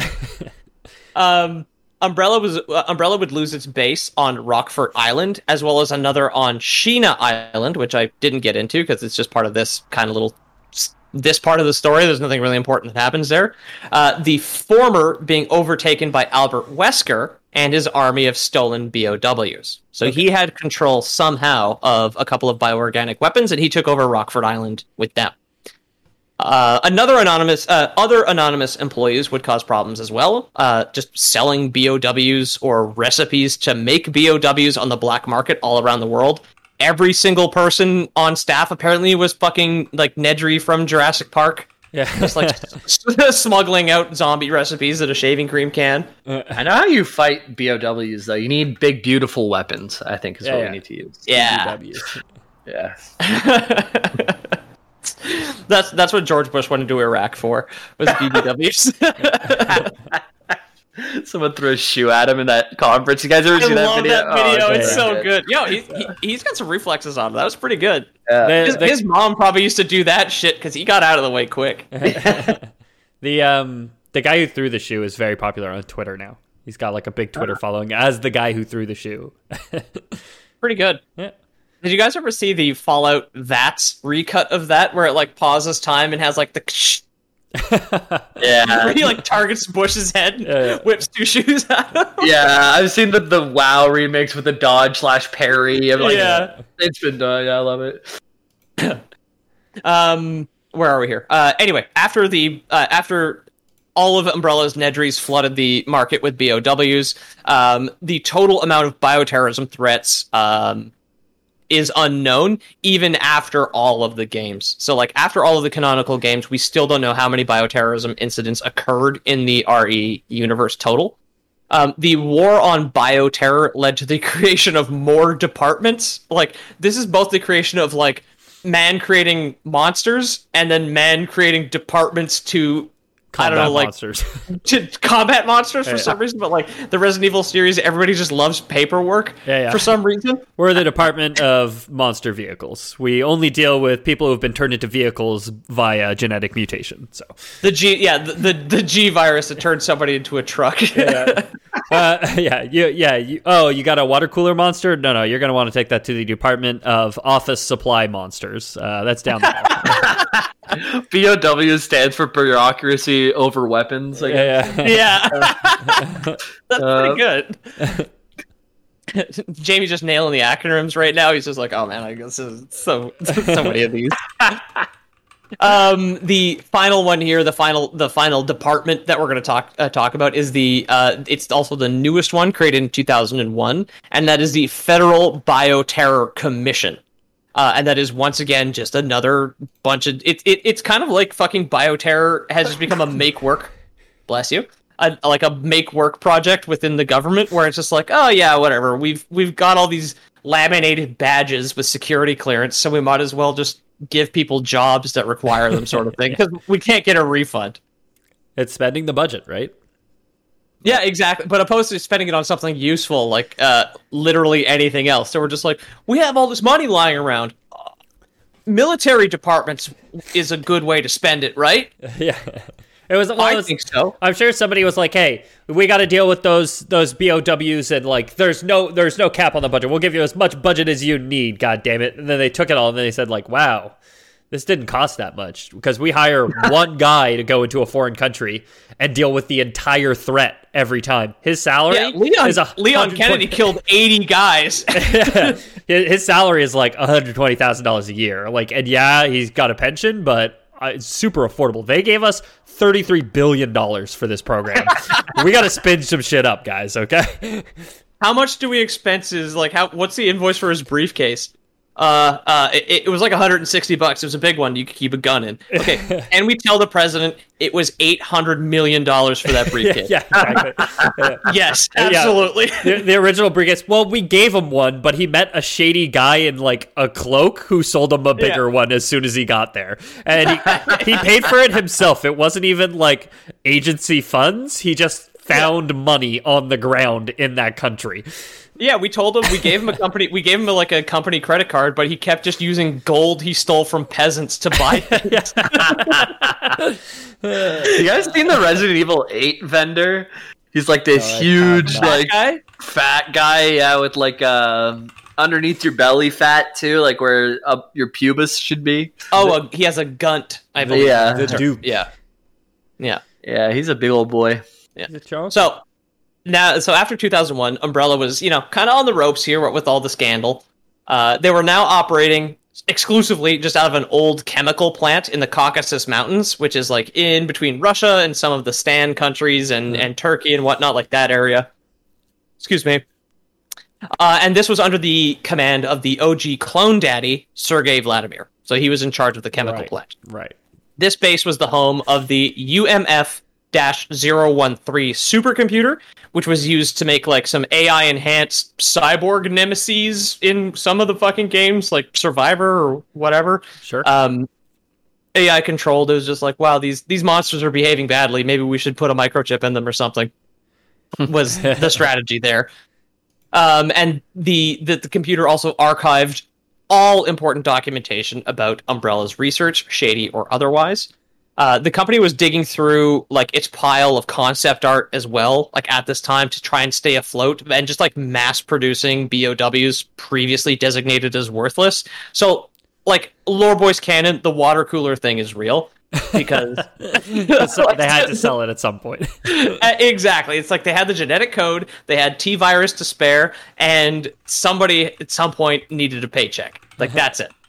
Um, Umbrella was uh, Umbrella would lose its base on Rockfort Island, as well as another on Sheena Island, which I didn't get into because it's just part of this kind of little this part of the story. There's nothing really important that happens there. Uh, the former being overtaken by Albert Wesker and his army of stolen B O Ws. So Okay. he had control somehow of a couple of bioorganic weapons, and he took over Rockfort Island with them. Uh, another anonymous, uh, other anonymous employees would cause problems as well. Uh, just selling B O Ws or recipes to make B O Ws on the black market all around the world. Every single person on staff apparently was fucking like Nedry from Jurassic Park, Yeah. just like smuggling out zombie recipes in a shaving cream can. I know how you fight B O Ws, though. You need big, beautiful weapons, I think, is Yeah, what yeah. we need to use. Yeah. W. Yeah. That's that's what George Bush wanted to do Iraq for, was B B Ws. Someone threw a shoe at him in that conference. You guys ever I see that love video? that video. Oh, it's yeah. so good. Yo, he, he, he's got some reflexes on him. That was pretty good. Yeah. His, The- his mom probably used to do that shit because he got out of the way quick. The um the guy who threw the shoe is very popular on Twitter now. He's got like a big Twitter following as the guy who threw the shoe. Pretty good. Yeah. Did you guys ever see the Fallout Vats recut of that where it like pauses time and has like the Yeah. where he like targets Bush's head, Yeah, yeah. whips two shoes at him? Yeah, I've seen the, the WoW remix with the dodge slash parry. I'm like, Yeah. It's been done. Yeah, I love it. Um, where are we here? Uh, anyway, after the uh, after all of Umbrella's Nedries flooded the market with B O Ws, um, the total amount of bioterrorism threats um, is unknown, even after all of the games. So, like, after all of the canonical games, we still don't know how many bioterrorism incidents occurred in the R E universe total. Um, the war on bioterror led to the creation of more departments. Like, this is both the creation of, like, man creating monsters and then man creating departments to Combat I don't know, like monsters. to combat monsters for yeah. some reason, but like the Resident Evil series, everybody just loves paperwork yeah, yeah. for some reason. We're the Department of Monster Vehicles. We only deal with people who have been turned into vehicles via genetic mutation. So the G, yeah, the the, the G virus that turned somebody into a truck. yeah, uh, yeah, you, yeah. You, oh, you got a water cooler monster? No, no, you're going to want to take that to the Department of Office Supply Monsters. Uh, that's down there. B O W stands for bureaucracy over weapons. I guess. Yeah, yeah. Yeah, that's Uh, pretty good. Jamie's just nailing the acronyms right now. He's just like, oh man, I guess there's so so many of these. Um, the final one here, the final the final department that we're going to talk uh, talk about is the uh, it's also the newest one, created in two thousand one, and that is the Federal Bioterror Commission. Uh, and that is once again just another bunch of it, it. It's kind of like fucking bioterror has just become a make work. Bless you. A, like a make work project within the government, where it's just like, oh yeah, whatever. We've we've got all these laminated badges with security clearance, so we might as well just give people jobs that require them, sort of thing, because we can't get a refund. It's spending the budget, right? Yeah, exactly. But opposed to spending it on something useful, like uh, literally anything else. So we're just like, we have all this money lying around. Uh, military departments is a good way to spend it, right? Yeah. It was. Well, I it was, think so. I'm sure somebody was like, "Hey, we got to deal with those those B O Ws, and like, there's no there's no cap on the budget. We'll give you as much budget as you need. God damn it!" And then they took it all, and then they said, "Like, wow, this didn't cost that much because we hire one guy to go into a foreign country and deal with the entire threat every time. His salary Yeah, Leon, is a Leon Kennedy killed eighty guys. His salary is like one hundred twenty thousand dollars a year. Like, and yeah, he's got a pension, but uh, it's super affordable. They gave us thirty-three billion dollars for this program. We got to spin some shit up, guys, okay? How much do we expenses? Like, how? What's the invoice for his briefcase? Uh, uh, it, it was like one hundred sixty bucks. It was a big one. You could keep a gun in. Okay, and we tell the president it was eight hundred million dollars for that briefcase. yeah, exactly. Yeah. Yes, absolutely. Yeah. The, the original briefcase. Well, we gave him one, but he met a shady guy in like a cloak who sold him a bigger Yeah. one as soon as he got there, and he he paid for it himself. It wasn't even like agency funds. He just found money on the ground in that country. Yeah, we told him we gave him a company. We gave him a, like a company credit card, but he kept just using gold he stole from peasants to buy things. You guys seen the Resident Evil eight vendor? He's like this Oh, I huge, have not. like guy? fat guy, yeah, with like uh, underneath your belly fat too, like where uh, your pubis should be. Oh, uh, he has a gunt. I believe. Yeah. The Duke. Yeah, yeah. Yeah, he's a big old boy. So now, so after two thousand one, Umbrella was, you know, kind of on the ropes here with all the scandal. Uh, they were now operating exclusively just out of an old chemical plant in the Caucasus Mountains, which is like in between Russia and some of the Stan countries and, and Turkey and whatnot, like that area. Excuse me. Uh, and this was under the command of the O G clone daddy, Sergei Vladimir. So he was in charge of the chemical Right. plant. Right. This base was the home of the U M F zero one three supercomputer, which was used to make like some A I enhanced cyborg nemesis in some of the fucking games, like Survivor or whatever. Sure. Um, A I controlled. It was just like, wow, these these monsters are behaving badly. Maybe we should put a microchip in them or something. Was the strategy there? Um, and the, the the computer also archived all important documentation about Umbrella's research, shady or otherwise. Uh, the company was digging through like its pile of concept art as well, like at this time, to try and stay afloat, and just like mass producing B O Ws previously designated as worthless. So, like lore boys canon, the water cooler thing is real because So they had to sell it at some point. Uh, exactly. It's like they had the genetic code, they had T virus to spare, and somebody at some point needed a paycheck. Like that's it.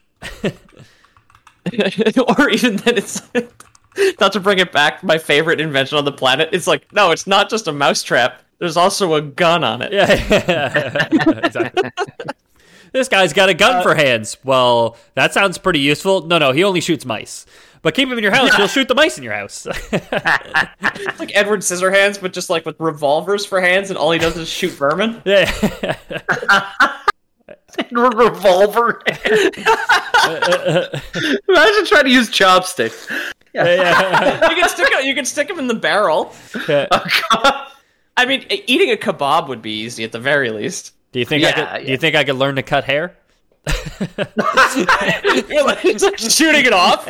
Or even then, it's not to bring it back. My favorite invention on the planet. It's like, no, it's not just a mousetrap. There's also a gun on it. Yeah, yeah, exactly. this guy's got a gun uh, for hands. Well, that sounds pretty useful. No, no, he only shoots mice. But keep him in your house. Yeah. He'll shoot the mice in your house. It's like Edward Scissorhands, but just like with revolvers for hands, and all he does is shoot vermin. Yeah. Revolver. Imagine trying to use chopsticks. Yeah. Yeah. You can stick you can stick him in the barrel. Yeah. Oh, God. I mean, eating a kebab would be easy at the very least. Do you think yeah, I could? Yeah. Do you think I could learn to cut hair? It's like shooting it off.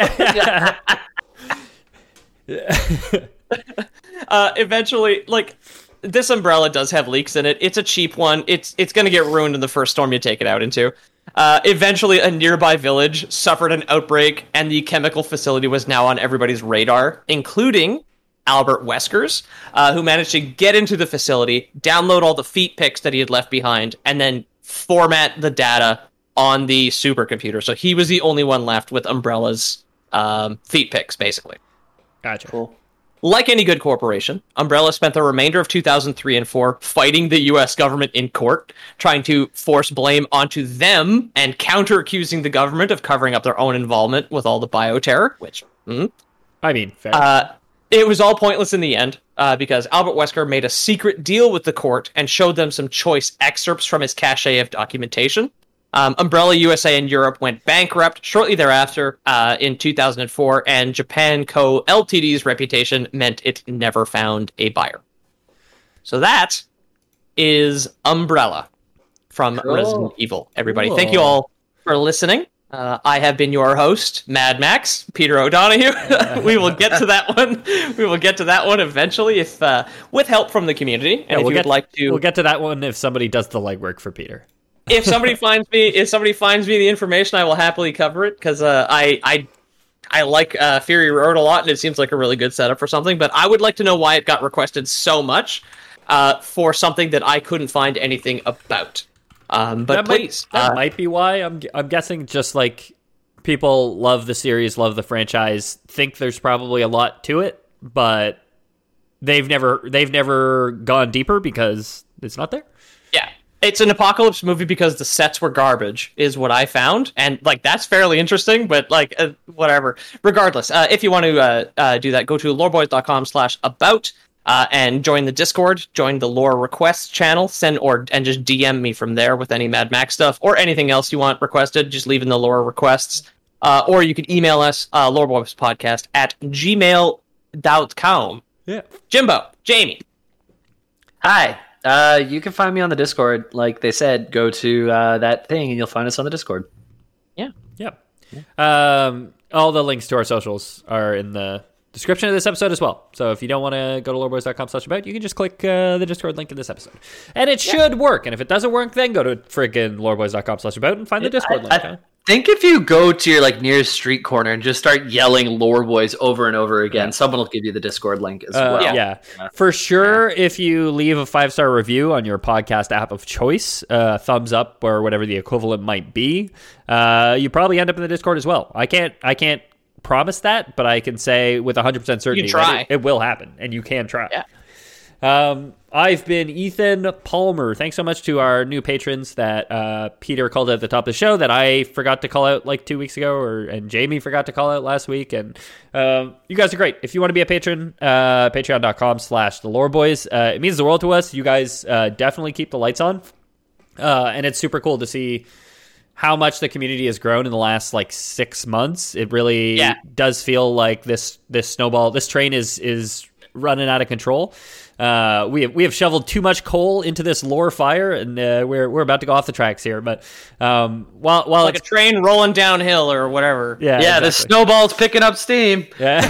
uh, eventually, like this umbrella does have leaks in it. It's a cheap one. It's it's going to get ruined in the first storm you take it out into. Uh, eventually, a nearby village suffered an outbreak, and the chemical facility was now on everybody's radar, including Albert Weskers, uh, who managed to get into the facility, download all the feet pics that he had left behind, and then format the data on the supercomputer. So he was the only one left with Umbrella's um, feet pics, basically. Gotcha. Cool. Like any good corporation, Umbrella spent the remainder of two thousand three and four fighting the U S government in court, trying to force blame onto them and counter-accusing the government of covering up their own involvement with all the bioterror, which... Mm, I mean, fair. Uh, it was all pointless in the end, uh, because Albert Wesker made a secret deal with the court and showed them some choice excerpts from his cache of documentation. Um, Umbrella U S A and Europe went bankrupt shortly thereafter uh, in two thousand four, and Japan Co. Ltd's reputation meant it never found a buyer. So that is Umbrella from Cool. Resident Evil, everybody. Cool. Thank you all for listening. Uh, I have been your host, Mad Max, Peter O'Donoghue. We will get to that one. We will get to that one eventually, if uh, with help from the community. And Yeah, if we'll you get, would like to, we'll get to that one if somebody does the legwork for Peter. if somebody finds me, if somebody finds me the information, I will happily cover it, because uh, I, I, I like uh, Fury Road a lot, and it seems like a really good setup for something. But I would like to know why it got requested so much uh, for something that I couldn't find anything about. Um, but that please, might, that uh, might be why. I'm I'm guessing just like people love the series, love the franchise, think there's probably a lot to it, but they've never they've never gone deeper because it's not there. yeah. It's an apocalypse movie because the sets were garbage, is what I found. And, like, that's fairly interesting, but, like, uh, whatever. Regardless, uh, if you want to uh, uh, do that, go to loreboys.com slash about uh, and join the Discord, join the lore requests channel, send or and just D M me from there with any Mad Max stuff or anything else you want requested, just leave in the lore requests. Uh, or you can email us, uh, loreboyspodcast at gmail dot com. Yeah. Jimbo, Jamie. Hi. Uh, you can find me on the Discord. Like they said, go to uh, that thing and you'll find us on the Discord. Yeah. Yep. Um, all the links to our socials are in the description of this episode as well. So if you don't want to go to loreboys.com slash about, you can just click uh, the Discord link in this episode. And it should yeah. work. And if it doesn't work, then go to friggin' loreboys.com slash about and find the Discord I, link. I think if you go to your like nearest street corner and just start yelling Lore Boys over and over again, yeah. someone will give you the Discord link as uh, well. Yeah. yeah. For sure, yeah. if you leave a five-star review on your podcast app of choice, uh, thumbs up or whatever the equivalent might be, uh, you probably end up in the Discord as well. I can't I can't promise that, but I can say with one hundred percent certainty that it, it will happen, and you can try. Yeah. Um, I've been Ethan Palmer. Thanks so much to our new patrons that uh, Peter called at the top of the show that I forgot to call out like two weeks ago, or and Jamie forgot to call out last week. And um, you guys are great. If you want to be a patron, uh, patreon.com slash the Lore Boys. Uh, it means the world to us. You guys uh, definitely keep the lights on. Uh, and it's super cool to see how much the community has grown in the last like six months. It really yeah. does feel like this this snowball, this train is is running out of control. Uh, we have we have shoveled too much coal into this lore fire, and uh, we're we're about to go off the tracks here. But um, while while like a train rolling downhill or whatever. Yeah, yeah, exactly. The snowball's picking up steam. Yeah.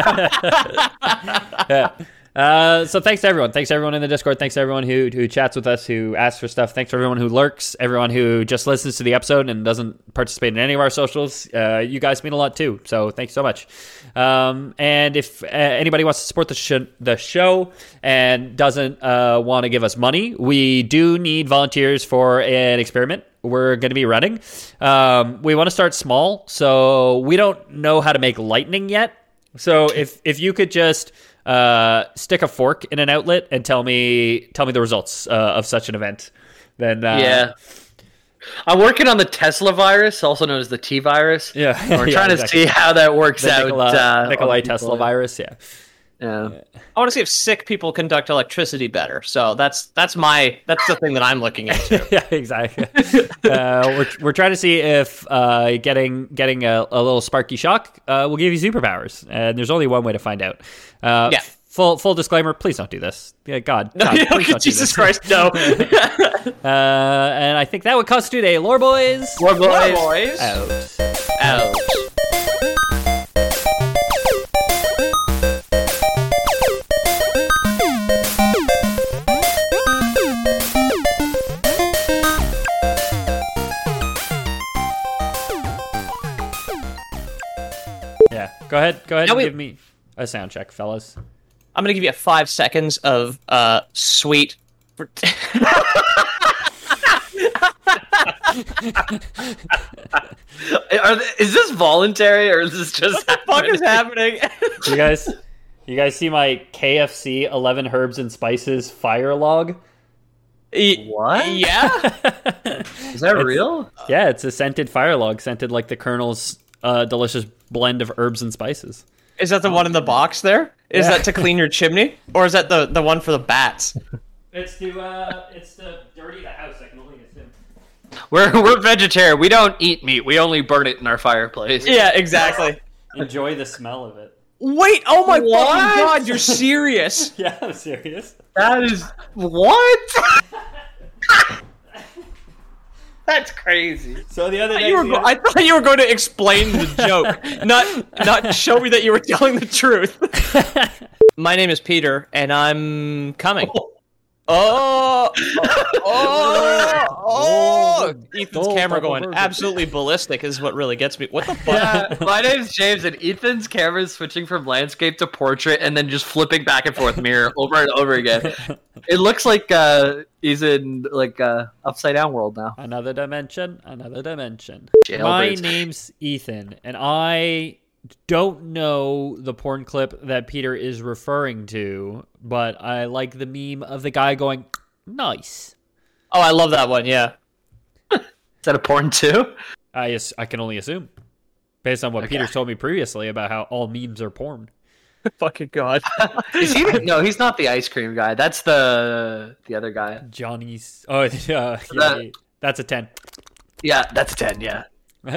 yeah. Uh, so thanks to everyone. Thanks to everyone in the Discord. Thanks to everyone who who chats with us, who asks for stuff. Thanks to everyone who lurks, everyone who just listens to the episode and doesn't participate in any of our socials. Uh, you guys mean a lot too. So thanks so much. Um, and if uh, anybody wants to support the, sh- the show and doesn't uh, want to give us money, we do need volunteers for an experiment we're going to be running. Um, we want to start small, so we don't know how to make lightning yet. So if if you could just uh, stick a fork in an outlet and tell me tell me the results uh, of such an event, then uh, yeah. I'm working on the Tesla virus, also known as the T virus. Yeah, We're yeah, trying to exactly. see how that works The out. Nikola, uh, Nikolai on Tesla people. virus. Yeah. Yeah. I want to see if sick people conduct electricity better. So that's that's my that's the thing that I'm looking into. Yeah, exactly. uh, we're we're trying to see if uh, getting getting a, a little sparky shock uh, will give you superpowers, and there's only one way to find out. Uh, Yeah. Full full disclaimer: please don't do this. Yeah, God, No, God yeah, please don't do Jesus this. Christ, no. Uh, and I think that would constitute a lore boys. Lore boys. boys. Out. Out. Yeah, go ahead. Go ahead Now and we- give me a sound check, fellas. I'm gonna give you five seconds of uh sweet. Are th- is this voluntary or is this just What the fuck is happening? You guys, you guys see my K F C eleven herbs and spices fire log? What? Yeah. Is that real? Yeah, it's a scented fire log, scented like the Colonel's uh, delicious blend of herbs and spices. Is that the one in the box there? Is Yeah. that to clean your chimney? Or is that the, the one for the bats? It's to uh, it's to dirty the house. I can only assume. We're we're vegetarian. We don't eat meat. We only burn it in our fireplace. Yeah, exactly. Enjoy the smell of it. Wait, oh my What? fucking god, you're serious? Yeah, I'm serious. That is what? That's crazy. So the other day, You were go- I thought you were going to explain the joke, not not show me that you were telling the truth. My name is Peter, and I'm coming. Oh, oh, oh, oh. Ethan's Oh, camera double going burger. absolutely ballistic is what really gets me. What the fuck? Yeah, my name's James, and Ethan's camera is switching from landscape to portrait, and then just flipping back and forth mirror over and over again. It looks like uh, he's in like uh, upside down world now. Another dimension, another dimension. Jailbirds. My name's Ethan, and I don't know the porn clip that Peter is referring to, but I like the meme of the guy going, nice. Oh, I love that one. Yeah. Is that a porn too? I, as- I can only assume, based on what Okay. Peter's told me previously about how all memes are porn. Fucking god. Is he? No, he's not the ice cream guy. That's the the other guy. Johnny's. Oh, yeah, yeah, That- that's a ten. Yeah, that's a ten. Yeah.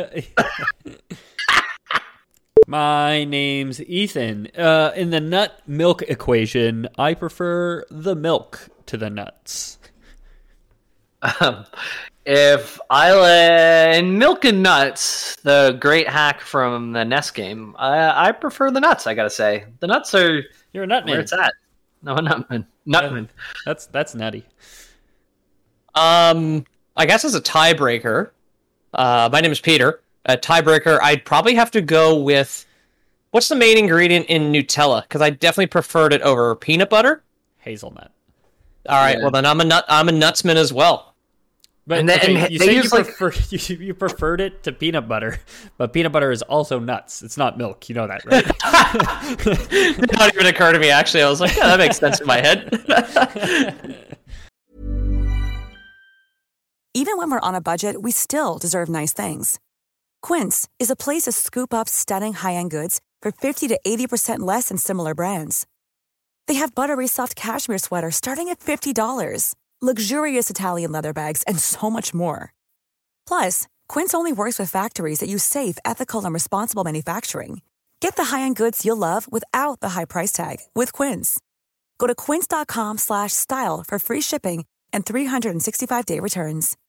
My name's Ethan. Uh, in the nut milk equation, I prefer the milk to the nuts. Um, if I let in Milk and Nuts, the great hack from the N E S game, I, I prefer the nuts. I gotta say, the nuts are You're a nut where man. it's at. No, Nutman. Nutman. That's that's nutty. Um, I guess as a tiebreaker, uh, my name is Peter. A tiebreaker, I'd probably have to go with what's the main ingredient in Nutella? Because I definitely preferred it over peanut butter. Hazelnut. All right, Yeah. well then I'm a nut. I'm a nutsman as well. But And then- okay, and you they say you, use, like- prefer, you, you preferred it to peanut butter, but peanut butter is also nuts. It's not milk. You know that, right? Did not even occur to me. Actually, I was like, yeah, that makes sense in my head. Even when we're on a budget, we still deserve nice things. Quince is a place to scoop up stunning high-end goods for fifty to eighty percent less than similar brands. They have buttery soft cashmere sweaters starting at fifty dollars, luxurious Italian leather bags, and so much more. Plus, Quince only works with factories that use safe, ethical, and responsible manufacturing. Get the high-end goods you'll love without the high price tag with Quince. Go to quince.com slash style for free shipping and three sixty-five day returns.